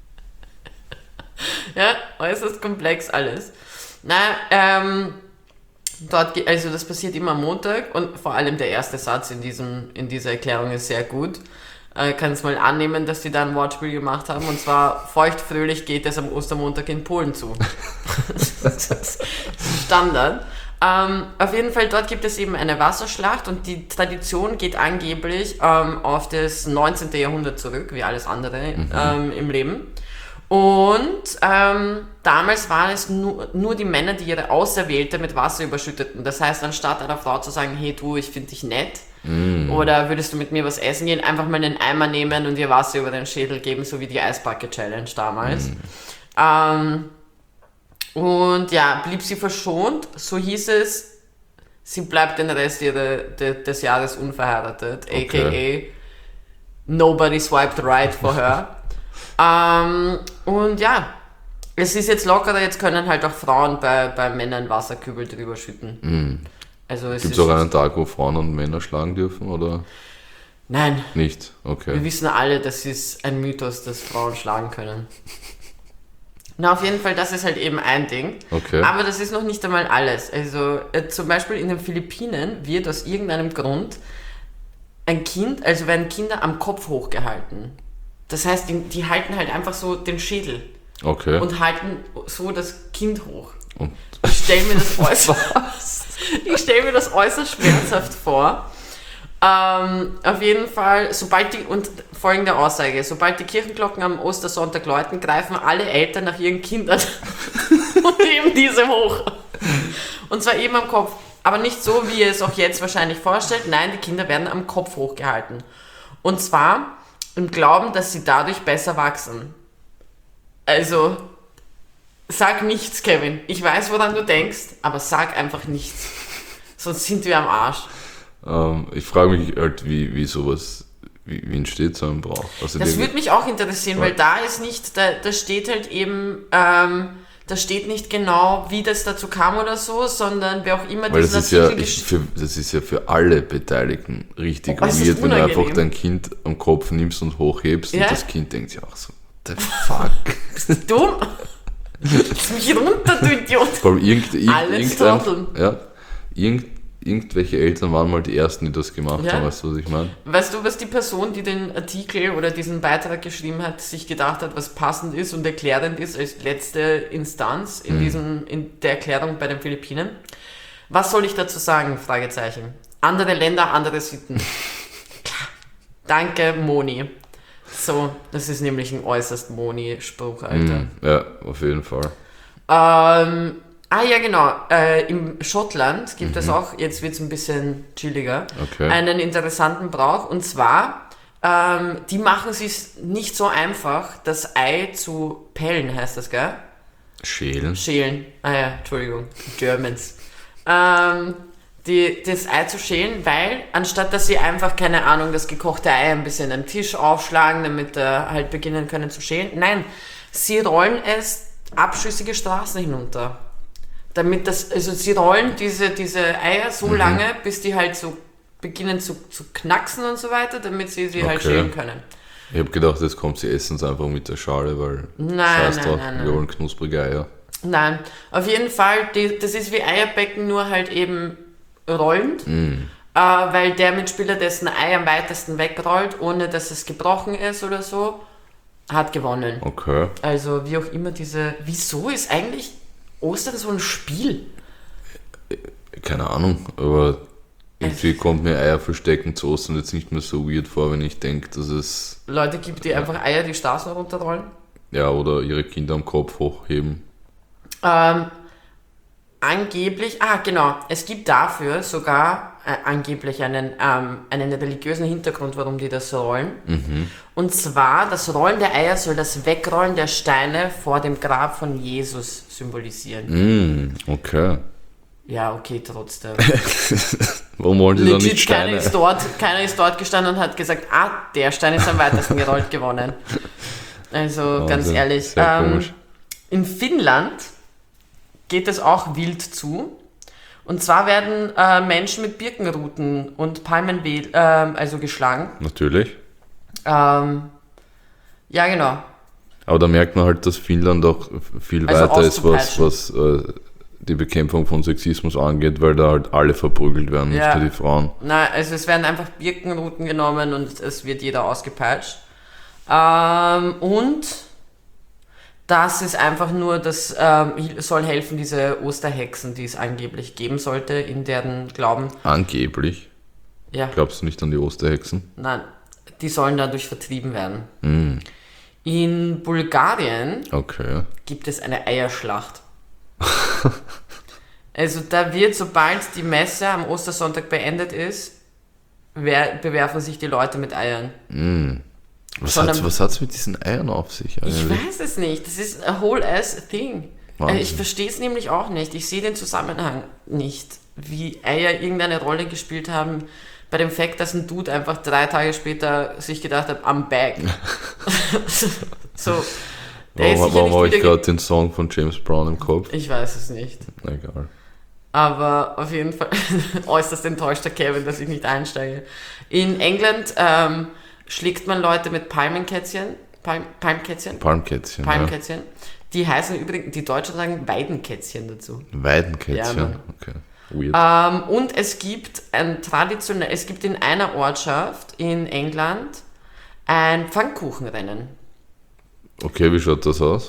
S1: Ja, äußerst komplex alles. Na, Also das passiert immer am Montag und vor allem der erste Satz in dieser Erklärung ist sehr gut. Kann es mal annehmen, dass die da ein Wortspiel gemacht haben, und zwar feuchtfröhlich geht es am Ostermontag in Polen zu. Das ist Standard. Auf jeden Fall, dort gibt es eben eine Wasserschlacht und die Tradition geht angeblich auf das 19. Jahrhundert zurück, wie alles andere im Leben. Und damals waren es nur die Männer, die ihre Auserwählte mit Wasser überschütteten. Das heißt, anstatt einer Frau zu sagen, hey du, ich finde dich nett, oder würdest du mit mir was essen gehen, einfach mal einen Eimer nehmen und ihr Wasser über den Schädel geben, so wie die Eisbucket Challenge damals. Und ja, blieb sie verschont, so hieß es, sie bleibt den Rest des Jahres unverheiratet,
S2: Okay.
S1: aka nobody swiped right for her. Und ja, es ist jetzt lockerer, jetzt können halt auch Frauen bei Männern Wasserkübel drüber schütten. Also es
S2: Gibt
S1: ist
S2: es auch einen Tag, wo Frauen und Männer schlagen dürfen, oder
S1: Nein,
S2: nicht?
S1: wir
S2: Okay.
S1: wissen alle, das ist ein Mythos, dass Frauen schlagen können. Na, auf jeden Fall, das ist halt eben ein Ding.
S2: Okay.
S1: Aber das ist noch nicht einmal alles. Also zum Beispiel in den Philippinen wird aus irgendeinem Grund werden Kinder am Kopf hochgehalten. Das heißt, die halten halt einfach so den Schädel
S2: Okay.
S1: und halten so das Kind hoch.
S2: Und
S1: Ich stelle mir das äußerst schmerzhaft vor. Auf jeden Fall, folgende Aussage, sobald die Kirchenglocken am Ostersonntag läuten, greifen alle Eltern nach ihren Kindern und heben diese hoch. Und zwar eben am Kopf. Aber nicht so, wie ihr es auch jetzt wahrscheinlich vorstellt. Nein, die Kinder werden am Kopf hochgehalten. Und zwar im Glauben, dass sie dadurch besser wachsen. Also, sag nichts, Kevin. Ich weiß, woran du denkst, aber sag einfach nichts. Sonst sind wir am Arsch.
S2: ich frage mich halt, wie sowas, wie entsteht so ein Brauch? Also
S1: Das würde mich auch interessieren, weil da ist nicht, da steht halt eben, da steht nicht genau, wie das dazu kam oder so, sondern wer auch immer
S2: weil das
S1: diesen
S2: ist,
S1: Artikel
S2: das ist ja für alle Beteiligten richtig
S1: Oh, ist das
S2: weird, wenn du
S1: unangenehm.
S2: einfach dein Kind am Kopf nimmst und hochhebst
S1: Ja.
S2: und das Kind denkt sich auch so, the fuck?
S1: dumm. Lass mich runter, du Idiot.
S2: Vor allem
S1: Alles Trotteln.
S2: irgendwelche Eltern waren mal die Ersten, die das gemacht
S1: Ja.
S2: haben, weißt du, was ich meine?
S1: Weißt du, was die Person, die den Artikel oder diesen Beitrag geschrieben hat, sich gedacht hat, was passend ist und erklärend ist als letzte Instanz in der Erklärung bei den Philippinen? Was soll ich dazu sagen? Fragezeichen. Andere Länder, andere Sitten. Klar. Danke, Moni. So, das ist nämlich ein äußerst Moni-Spruch, Alter.
S2: Ja, auf jeden Fall.
S1: Ja, genau. Im Schottland gibt es auch, jetzt wird es ein bisschen chilliger,
S2: Okay.
S1: einen interessanten Brauch. Und zwar, die machen es sich nicht so einfach, das Ei zu pellen, heißt das, gell?
S2: Schälen.
S1: Schälen. Ah ja, Entschuldigung. Germans. Das Ei zu schälen, weil anstatt dass sie einfach, keine Ahnung, das gekochte Ei ein bisschen am Tisch aufschlagen, damit halt beginnen können zu schälen, nein, sie rollen es abschüssige Straßen hinunter. Also sie rollen diese Eier so lange, bis die halt so beginnen zu knacksen und so weiter, damit sie halt
S2: Okay.
S1: schälen können.
S2: Ich habe gedacht, jetzt kommt sie essen es einfach mit der Schale, weil
S1: Nein,
S2: scheiß drauf,
S1: nein.
S2: wir wollen knusprige Eier.
S1: Nein, auf jeden Fall, das ist wie Eierbecken, nur halt eben rollend, weil der Mitspieler, dessen Ei am weitesten wegrollt, ohne dass es gebrochen ist oder so, hat gewonnen.
S2: Okay.
S1: Also wie auch immer wieso ist eigentlich Ostern so ein Spiel?
S2: Keine Ahnung, aber irgendwie kommt mir Eier verstecken zu Ostern jetzt nicht mehr so weird vor, wenn ich denke, dass es,
S1: Leute gibt, die einfach Eier die Straßen runterrollen?
S2: ja, oder ihre Kinder am Kopf hochheben.
S1: Angeblich, genau, es gibt dafür sogar angeblich einen religiösen Hintergrund, warum die das rollen. Und zwar, das Rollen der Eier soll das Wegrollen der Steine vor dem Grab von Jesus symbolisieren.
S2: Okay.
S1: Ja, okay, trotzdem.
S2: Warum wollen sie da
S1: Legit,
S2: nicht Steine?
S1: keiner ist dort gestanden und hat gesagt, der Stein ist am weitesten gerollt gewonnen. Also, ganz
S2: Wahnsinn,
S1: ehrlich.
S2: sehr komisch.
S1: In Finnland geht es auch wild zu. Und zwar werden Menschen mit Birkenruten und Palmenwedel geschlagen.
S2: Natürlich.
S1: Ja, genau.
S2: Aber da merkt man halt, dass Finnland auch viel
S1: Also
S2: weiter ist, was
S1: auszupeitschen.
S2: die Bekämpfung von Sexismus angeht, weil da halt alle verprügelt werden, nicht nur die Frauen.
S1: Nein, also es werden einfach Birkenruten genommen und es wird jeder ausgepeitscht. Und das ist einfach nur, das soll helfen, diese Osterhexen, die es angeblich geben sollte, in deren Glauben.
S2: Angeblich?
S1: Ja.
S2: Glaubst du nicht an die Osterhexen?
S1: Nein, die sollen dadurch vertrieben werden.
S2: Mm.
S1: In Bulgarien
S2: Okay.
S1: gibt es eine Eierschlacht. Also da wird, sobald die Messe am Ostersonntag beendet ist, bewerfen sich die Leute mit Eiern.
S2: Mm. Was hat's mit diesen Eiern auf sich eigentlich?
S1: Ich weiß es nicht. Das ist a whole ass thing.
S2: Wahnsinn.
S1: Ich verstehe es nämlich auch nicht. Ich sehe den Zusammenhang nicht, wie Eier irgendeine Rolle gespielt haben bei dem Fakt, dass ein Dude einfach 3 Tage später sich gedacht hat, I'm back. So.
S2: Warum habe ich gerade den Song von James Brown im Kopf?
S1: Ich weiß es nicht.
S2: Egal.
S1: Aber auf jeden Fall äußerst enttäuschter Kevin, dass ich nicht einsteige. In England schlägt man Leute mit Palmenkätzchen. Palmkätzchen.
S2: Palmkätzchen.
S1: Die heißen übrigens, die Deutschen sagen Weidenkätzchen dazu.
S2: Weidenkätzchen?
S1: Ja,
S2: okay. Weird.
S1: Und es gibt in einer Ortschaft in England ein Pfannkuchenrennen.
S2: Okay, wie schaut das aus?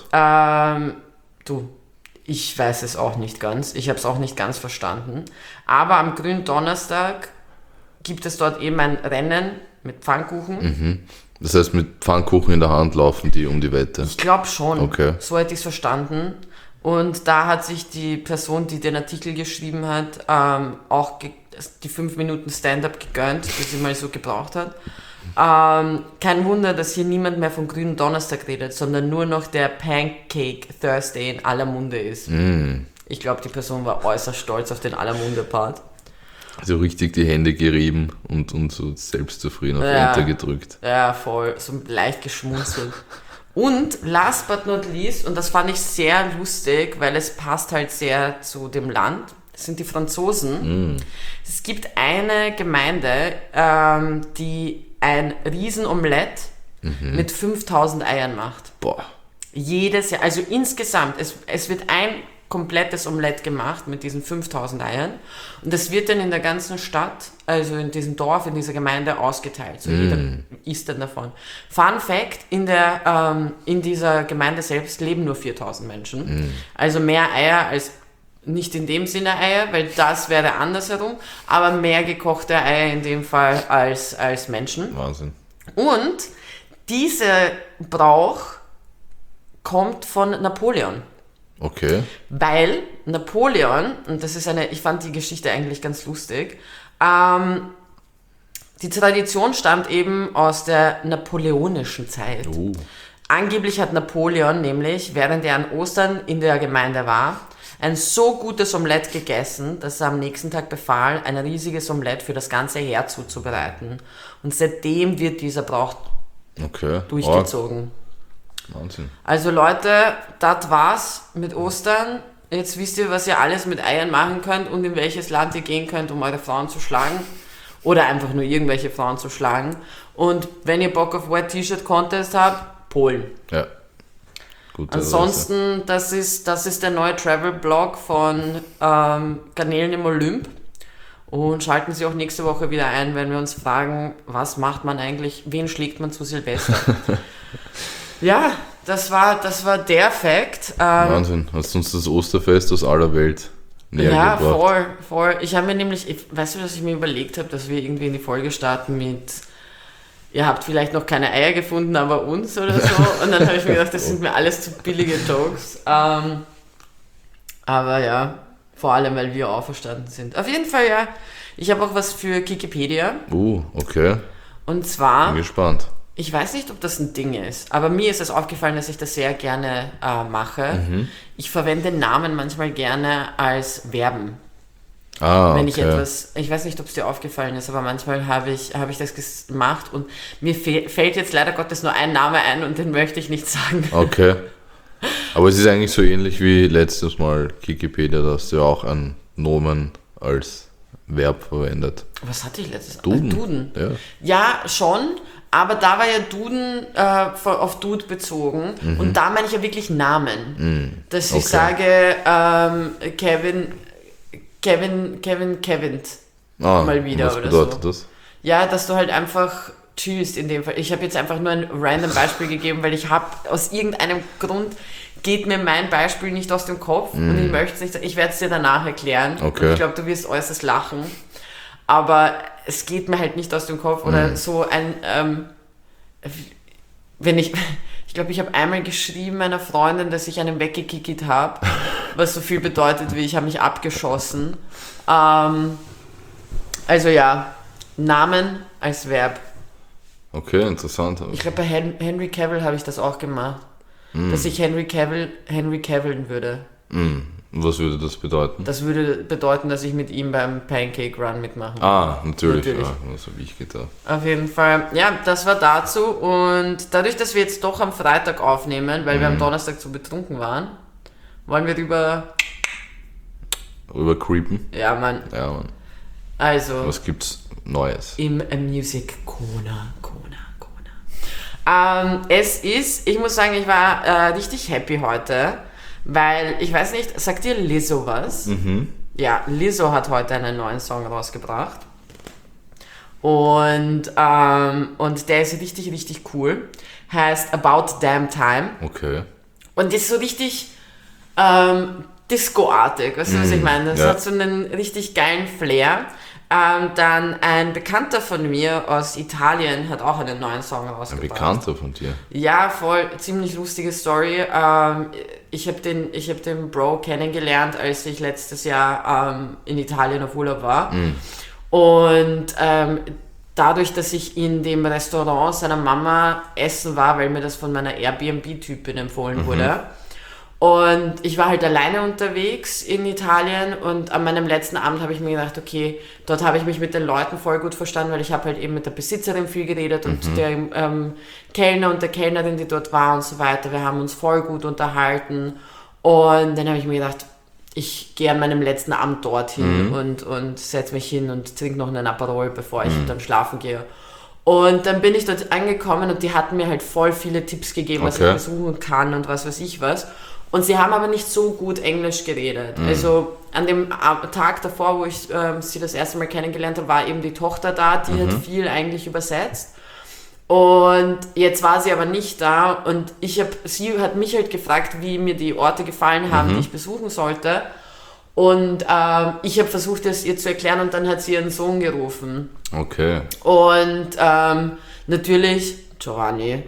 S1: Ich weiß es auch nicht ganz. Ich habe es auch nicht ganz verstanden. Aber am Gründonnerstag gibt es dort eben ein Rennen mit Pfannkuchen.
S2: Mhm. Das heißt, mit Pfannkuchen in der Hand laufen die um die Wette?
S1: Ich glaube schon.
S2: Okay.
S1: So hätte ich es verstanden. Und da hat sich die Person, die den Artikel geschrieben hat, auch die 5 Minuten Stand-up gegönnt, die sie mal so gebraucht hat. Kein Wunder, dass hier niemand mehr vom grünen Donnerstag redet, sondern nur noch der Pancake Thursday in aller Munde ist.
S2: Mm.
S1: Ich glaube, die Person war äußerst stolz auf den aller Munde-Part.
S2: Also richtig die Hände gerieben und so selbstzufrieden auf Enter gedrückt.
S1: Ja, voll. So leicht geschmunzelt. Und last but not least, und das fand ich sehr lustig, weil es passt halt sehr zu dem Land, das sind die Franzosen. Mm. Es gibt eine Gemeinde, die ein Riesenomelett mit 5000 Eiern macht.
S2: Boah.
S1: Jedes Jahr, also insgesamt, es wird ein komplettes Omelett gemacht mit diesen 5000 Eiern und das wird dann in der ganzen Stadt, also in diesem Dorf, in dieser Gemeinde ausgeteilt. So jeder isst dann davon. Fun Fact, in dieser Gemeinde selbst leben nur 4000 Menschen. Also mehr Eier als, nicht in dem Sinne Eier, weil das wäre andersherum, aber mehr gekochte Eier in dem Fall als Menschen.
S2: Wahnsinn.
S1: Und dieser Brauch kommt von Napoleon.
S2: Okay.
S1: Weil Napoleon, und das ist ich fand die Geschichte eigentlich ganz lustig, die Tradition stammt eben aus der napoleonischen Zeit. Angeblich hat Napoleon nämlich, während er an Ostern in der Gemeinde war, ein so gutes Omelett gegessen, dass er am nächsten Tag befahl, ein riesiges Omelett für das ganze Heer zuzubereiten. Und seitdem wird dieser Brauch durchgezogen.
S2: Wahnsinn.
S1: Also Leute, das war's mit Ostern. Jetzt wisst ihr, was ihr alles mit Eiern machen könnt und in welches Land ihr gehen könnt, um eure Frauen zu schlagen. Oder einfach nur irgendwelche Frauen zu schlagen. Und wenn ihr Bock auf White T-Shirt Contest habt, Polen.
S2: Ja. Gute
S1: Ansonsten, das ist der neue Travel-Blog von Garnelen im Olymp. Und schalten Sie auch nächste Woche wieder ein, wenn wir uns fragen, was macht man eigentlich, wen schlägt man zu Silvester? Ja, das war der Fact.
S2: Wahnsinn, hast du uns das Osterfest aus aller Welt näher gebracht.
S1: Ja, voll. Ich habe mir nämlich, weißt du, was ich mir überlegt habe, dass wir irgendwie in die Folge starten mit, ihr habt vielleicht noch keine Eier gefunden, aber uns oder so. Und dann habe ich mir gedacht, das sind mir alles zu billige Jokes. Aber ja, vor allem, weil wir auferstanden sind. Auf jeden Fall, ja, ich habe auch was für Wikipedia.
S2: Okay.
S1: Und zwar...
S2: Bin gespannt.
S1: Ich weiß nicht, ob das ein Ding ist, aber mir ist es aufgefallen, dass ich das sehr gerne mache. Ich verwende Namen manchmal gerne als Verben. Wenn ich weiß nicht, ob es dir aufgefallen ist, aber manchmal habe ich das gemacht und mir fällt jetzt leider Gottes nur ein Name ein und den möchte ich nicht sagen.
S2: Okay. Aber es ist eigentlich so ähnlich wie letztes Mal Wikipedia, da hast du ja auch einen Nomen als Verb verwendet.
S1: Was hatte ich letztes Mal?
S2: Duden.
S1: Duden.
S2: Ja.
S1: Ja, schon, Aber da war ja Duden auf Dude bezogen und da meine ich ja wirklich Namen. Dass ich sage, Kevin, mal wieder
S2: was
S1: oder
S2: bedeutet
S1: so.
S2: das?
S1: Ja, dass du halt einfach tschüss in dem Fall. Ich habe jetzt einfach nur ein random Beispiel gegeben, weil ich habe aus irgendeinem Grund geht mir mein Beispiel nicht aus dem Kopf und ich möchte es nicht, ich werde es dir danach erklären.
S2: Okay.
S1: Und ich glaube, du wirst äußerst lachen. Aber es geht mir halt nicht aus dem Kopf oder so ein, ich glaube, ich habe einmal geschrieben meiner Freundin, dass ich einen weggekickt habe, was so viel bedeutet wie ich habe mich abgeschossen. Also ja, Namen als Verb.
S2: Okay, interessant.
S1: Ich glaube, bei Henry Cavill habe ich das auch gemacht. Dass ich Henry Cavillen würde.
S2: Was würde das bedeuten?
S1: Das würde bedeuten, dass ich mit ihm beim Pancake Run mitmachen würde.
S2: Natürlich. Ja, das habe ich gedacht.
S1: Auf jeden Fall. Ja, das war dazu. Und dadurch, dass wir jetzt doch am Freitag aufnehmen, weil wir am Donnerstag zu betrunken waren, wollen wir
S2: Rüber creepen?
S1: Ja, Mann.
S2: Ja, Mann.
S1: Also.
S2: Was gibt's Neues?
S1: Im Music Corner. Ich muss sagen, ich war richtig happy heute, weil, ich weiß nicht, sagt dir Lizzo was? Ja, Lizzo hat heute einen neuen Song rausgebracht und der ist richtig, richtig cool, heißt About Damn Time.
S2: Okay.
S1: Und ist so richtig Disco-artig, weißt du, was ich meine? Das hat so einen richtig geilen Flair. Dann ein Bekannter von mir aus Italien hat auch einen neuen Song rausgebracht.
S2: Ein Bekannter von dir?
S1: Ja, voll, ziemlich lustige Story. Ich hab den Bro kennengelernt, als ich letztes Jahr in Italien auf Urlaub war. Und dadurch, dass ich in dem Restaurant seiner Mama essen war, weil mir das von meiner Airbnb-Typin empfohlen wurde. Und ich war halt alleine unterwegs in Italien und an meinem letzten Abend habe ich mir gedacht, okay, dort habe ich mich mit den Leuten voll gut verstanden, weil ich habe halt eben mit der Besitzerin viel geredet und der Kellner und der Kellnerin, die dort war und so weiter. Wir haben uns voll gut unterhalten und dann habe ich mir gedacht, ich gehe an meinem letzten Abend dorthin und setze mich hin und trinke noch einen Aperol, bevor ich dann schlafen gehe. Und dann bin ich dort angekommen und die hatten mir halt voll viele Tipps gegeben, was ich besuchen kann und was weiß ich was. Und sie haben aber nicht so gut Englisch geredet. Also an dem Tag davor, wo ich sie das erste Mal kennengelernt habe, war eben die Tochter da, die hat viel eigentlich übersetzt. Und jetzt war sie aber nicht da und sie hat mich halt gefragt, wie mir die Orte gefallen haben, die ich besuchen sollte. Und ich habe versucht, es ihr zu erklären und dann hat sie ihren Sohn gerufen.
S2: Okay.
S1: Und natürlich Giovanni.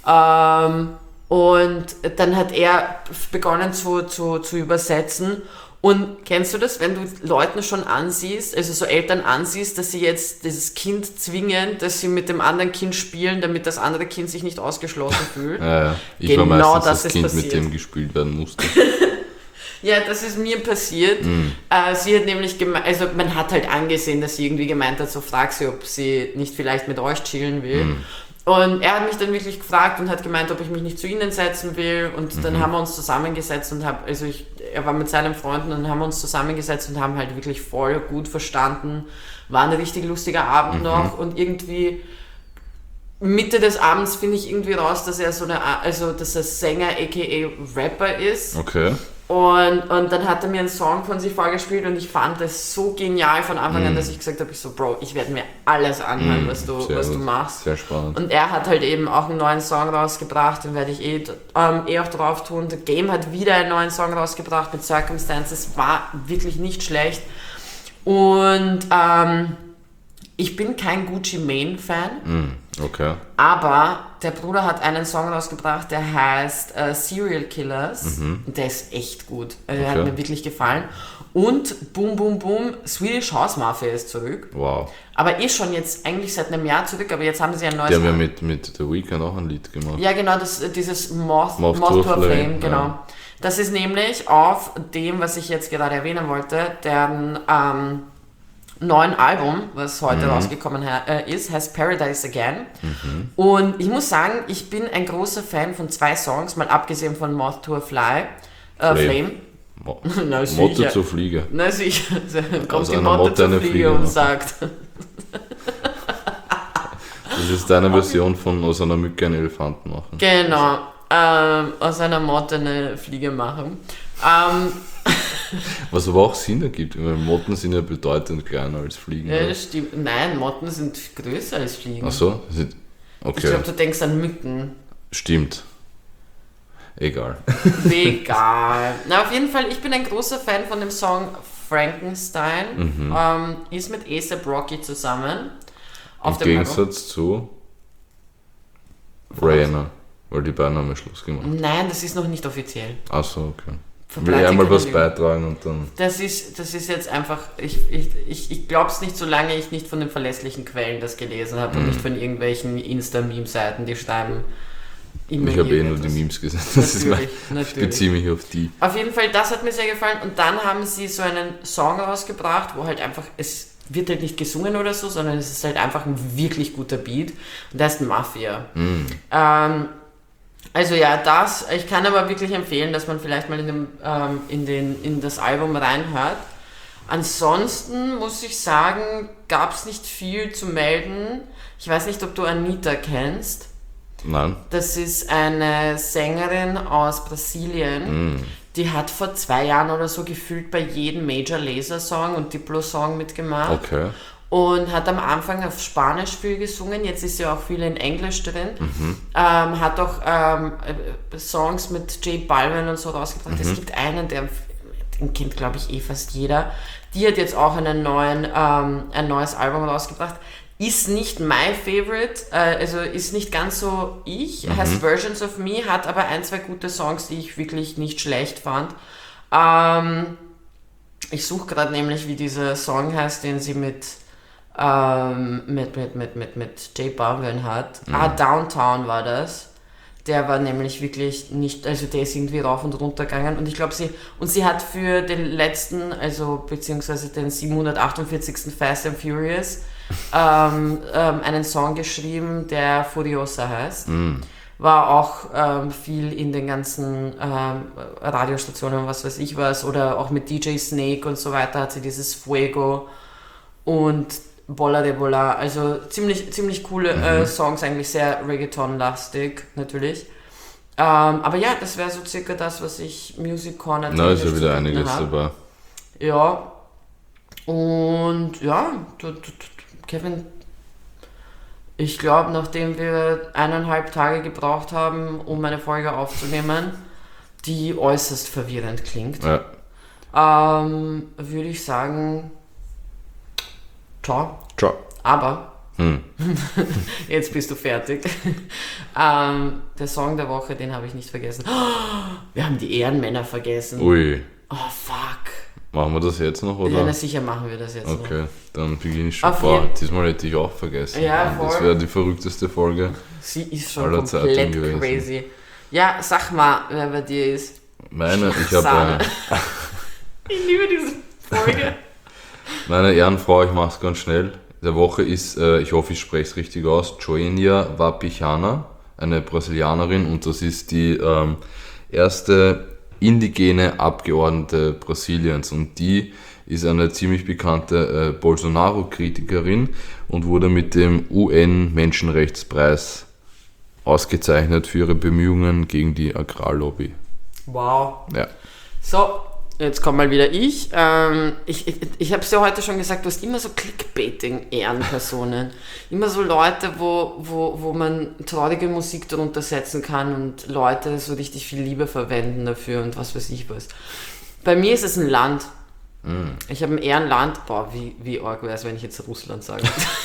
S1: Und dann hat er begonnen zu übersetzen. Und kennst du das, wenn du Leuten schon ansiehst, also so Eltern ansiehst, dass sie jetzt dieses Kind zwingen, dass sie mit dem anderen Kind spielen, damit das andere Kind sich nicht ausgeschlossen fühlt?
S2: Ja. Ich
S1: genau,
S2: war meistens
S1: das
S2: das Kind,
S1: passiert.
S2: mit dem gespielt werden musste.
S1: Ja, das ist mir passiert. Sie hat nämlich also man hat halt angesehen, dass sie irgendwie gemeint hat, so frag sie, ob sie nicht vielleicht mit euch chillen will. Und er hat mich dann wirklich gefragt und hat gemeint, ob ich mich nicht zu ihnen setzen will. Und dann haben wir uns zusammengesetzt und er war mit seinen Freunden und haben uns zusammengesetzt und haben halt wirklich voll gut verstanden. War ein richtig lustiger Abend noch und irgendwie Mitte des Abends finde ich irgendwie raus, dass er dass er Sänger aka Rapper ist.
S2: Okay.
S1: Und dann hat er mir einen Song von sich vorgespielt und ich fand das so genial von Anfang an, dass ich gesagt habe, Bro, ich werde mir alles anhören, was du machst.
S2: Sehr spannend.
S1: Und er hat halt eben auch einen neuen Song rausgebracht, den werde ich auch drauf tun. The Game hat wieder einen neuen Song rausgebracht mit Circumstances, war wirklich nicht schlecht. Und ich bin kein Gucci Mane-Fan.
S2: Okay.
S1: Aber der Bruder hat einen Song rausgebracht, der heißt Serial Killers. Der ist echt gut. Der hat mir wirklich gefallen. Und Boom Boom Boom, Swedish House Mafia ist zurück.
S2: Wow.
S1: Aber schon jetzt eigentlich seit einem Jahr zurück, aber jetzt haben sie ein neues...
S2: Die haben ja mit The Weeknd auch ein Lied gemacht.
S1: Ja genau, dieses Moth to a Flame, genau. Ja. Das ist nämlich auf dem, was ich jetzt gerade erwähnen wollte, deren neuen Album, was heute rausgekommen ist, heißt Paradise Again. Und ich muss sagen, ich bin ein großer Fan von 2 Songs, mal abgesehen von Moth to a Flame. Na,
S2: Motte zur Fliege.
S1: Na sicher, kommt
S2: Aus
S1: die
S2: einer
S1: Motte zur
S2: eine
S1: Fliege und sagt...
S2: Das Das ist deine Version von aus einer Mücke einen Elefanten machen.
S1: Genau. Aus einer Motte eine Fliege machen.
S2: Was aber auch Sinn ergibt, weil Motten sind ja bedeutend kleiner als Fliegen.
S1: Ja, das stimmt. Nein, Motten sind größer als Fliegen.
S2: Ach so? Okay.
S1: Ich glaube, du denkst an Mücken.
S2: Stimmt. Egal.
S1: Egal. Na, auf jeden Fall, ich bin ein großer Fan von dem Song Frankenstein. Ist mit A$AP Rocky zusammen.
S2: Im Gegensatz zu Rihanna, weil die beiden haben ja Schluss gemacht.
S1: Nein, das ist noch nicht offiziell.
S2: Ach so, okay. Will ich einmal was beitragen und dann...
S1: Das ist jetzt einfach, ich glaube es nicht, solange ich nicht von den verlässlichen Quellen das gelesen habe und nicht von irgendwelchen Insta-Meme-Seiten, die schreiben...
S2: Ich habe nur die Memes gesehen. Natürlich. Ich beziehe mich auf die.
S1: Auf jeden Fall, das hat mir sehr gefallen. Und dann haben sie so einen Song rausgebracht, wo halt einfach, es wird halt nicht gesungen oder so, sondern es ist halt einfach ein wirklich guter Beat. Und der heißt Mafia. Also ja, ich kann aber wirklich empfehlen, dass man vielleicht mal in das Album reinhört. Ansonsten muss ich sagen, gab es nicht viel zu melden. Ich weiß nicht, ob du Anitta kennst.
S2: Nein.
S1: Das ist eine Sängerin aus Brasilien. Die hat vor 2 Jahren oder so gefühlt bei jedem Major-Lazer-Song und Diplo-Song mitgemacht.
S2: Okay.
S1: Und hat am Anfang auf Spanisch viel gesungen, jetzt ist sie auch viel in Englisch drin. Hat auch Songs mit J Balvin und so rausgebracht. Es gibt einen, den kennt, glaube ich, fast jeder. Die hat jetzt auch ein neues Album rausgebracht. Ist nicht my favorite, also ist nicht ganz so heißt Versions of Me, hat aber 1, 2 gute Songs, die ich wirklich nicht schlecht fand. Ich suche gerade nämlich, wie dieser Song heißt, den sie mit J Balvin hat. Downtown war das. Der war nämlich wirklich nicht, also der ist irgendwie rauf und runter gegangen und ich glaube sie hat für den letzten, also beziehungsweise den 748. Fast and Furious einen Song geschrieben, der Furiosa heißt. War auch viel in den ganzen Radiostationen, was weiß ich was, oder auch mit DJ Snake und so weiter hat sie dieses Fuego und Bola de Bola, also ziemlich coole Songs, eigentlich sehr Reggaeton-lastig natürlich. Aber ja, das wäre so circa das, was ich Music Corner
S2: Na, ist ja wieder einiges dabei.
S1: Ja, und ja, Kevin, ich glaube, nachdem wir 1,5 Tage gebraucht haben, um eine Folge aufzunehmen, die äußerst verwirrend klingt, würde ich sagen, ciao. Aber, jetzt bist du fertig. Der Song der Woche, den habe ich nicht vergessen. Wir haben die Ehrenmänner vergessen.
S2: Ui.
S1: Oh, fuck.
S2: Machen wir das jetzt noch, oder?
S1: Ja, na sicher machen wir das jetzt noch.
S2: Okay, dann beginne ich schon vor. Diesmal hätte ich auch vergessen.
S1: Ja, voll.
S2: Das wäre die verrückteste Folge.
S1: Sie ist schon komplett crazy. Ja, sag mal, wer bei dir ist.
S2: Ich habe...
S1: Ich liebe diese Folge.
S2: Meine Ehrenfrau, ich mache es ganz schnell. Der Woche ist, ich hoffe, ich spreche es richtig aus, Joênia Wapichana, eine Brasilianerin, und das ist die erste indigene Abgeordnete Brasiliens, und die ist eine ziemlich bekannte Bolsonaro-Kritikerin und wurde mit dem UN-Menschenrechtspreis ausgezeichnet für ihre Bemühungen gegen die Agrarlobby.
S1: Wow.
S2: Ja.
S1: So, jetzt kommt mal wieder ich. Ich habe es ja heute schon gesagt, du hast immer so Clickbaiting-Ehrenpersonen. Immer so Leute, wo man traurige Musik darunter setzen kann und Leute so richtig viel Liebe verwenden dafür und was weiß ich was. Bei mir ist es ein Land. Ich habe ein Ehrenland. Boah, wie arg wäre es, wenn ich jetzt Russland sage.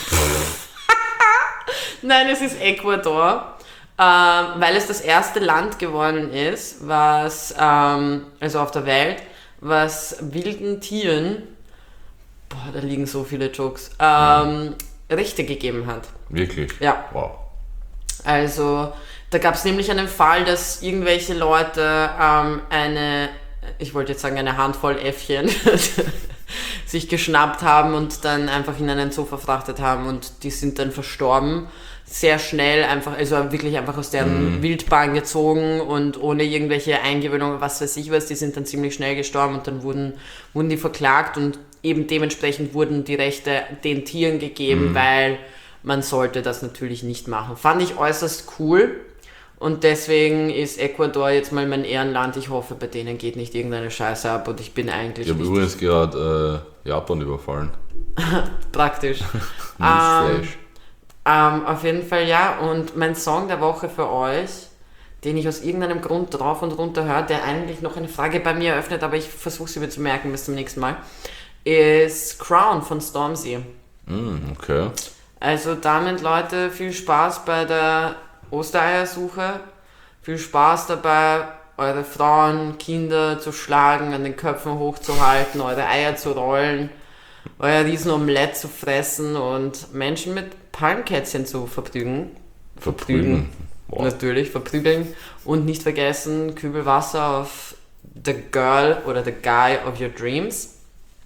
S1: Nein, es ist Ecuador. Weil es das erste Land geworden ist, was, also auf der Welt, was wilden Tieren, da liegen so viele Jokes, Rechte gegeben hat.
S2: Wirklich?
S1: Ja.
S2: Wow.
S1: Also, da gab es nämlich einen Fall, dass irgendwelche Leute ich wollte jetzt sagen eine Handvoll Äffchen, sich geschnappt haben und dann einfach in einen Zoo verfrachtet haben und die sind dann verstorben. Sehr schnell einfach, also wirklich einfach aus deren Wildbahn gezogen und ohne irgendwelche Eingewöhnung, was weiß ich was, die sind dann ziemlich schnell gestorben und dann wurden die verklagt und eben dementsprechend wurden die Rechte den Tieren gegeben, weil man sollte das natürlich nicht machen. Fand ich äußerst cool und deswegen ist Ecuador jetzt mal mein Ehrenland. Ich hoffe, bei denen geht nicht irgendeine Scheiße ab und ich bin eigentlich
S2: Ich habe übrigens gerade Japan überfallen.
S1: praktisch.
S2: Newsflash.
S1: Auf jeden Fall ja, und mein Song der Woche für euch, den ich aus irgendeinem Grund drauf und runter höre, der eigentlich noch eine Frage bei mir eröffnet, aber ich versuche sie mir zu merken bis zum nächsten Mal, ist Crown von Stormzy.
S2: Okay.
S1: Also damit, Leute, viel Spaß bei der Ostereiersuche, viel Spaß dabei, eure Frauen, Kinder zu schlagen, an den Köpfen hochzuhalten, eure Eier zu rollen, euer Riesenomelett zu fressen und Menschen mit Palmkätzchen zu verprügeln.
S2: Wow.
S1: Natürlich, verprügeln. Und nicht vergessen, Kübel Wasser auf the girl oder the guy of your dreams.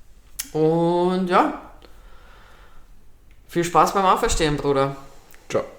S1: Und ja, viel Spaß beim Auferstehen, Bruder.
S2: Ciao.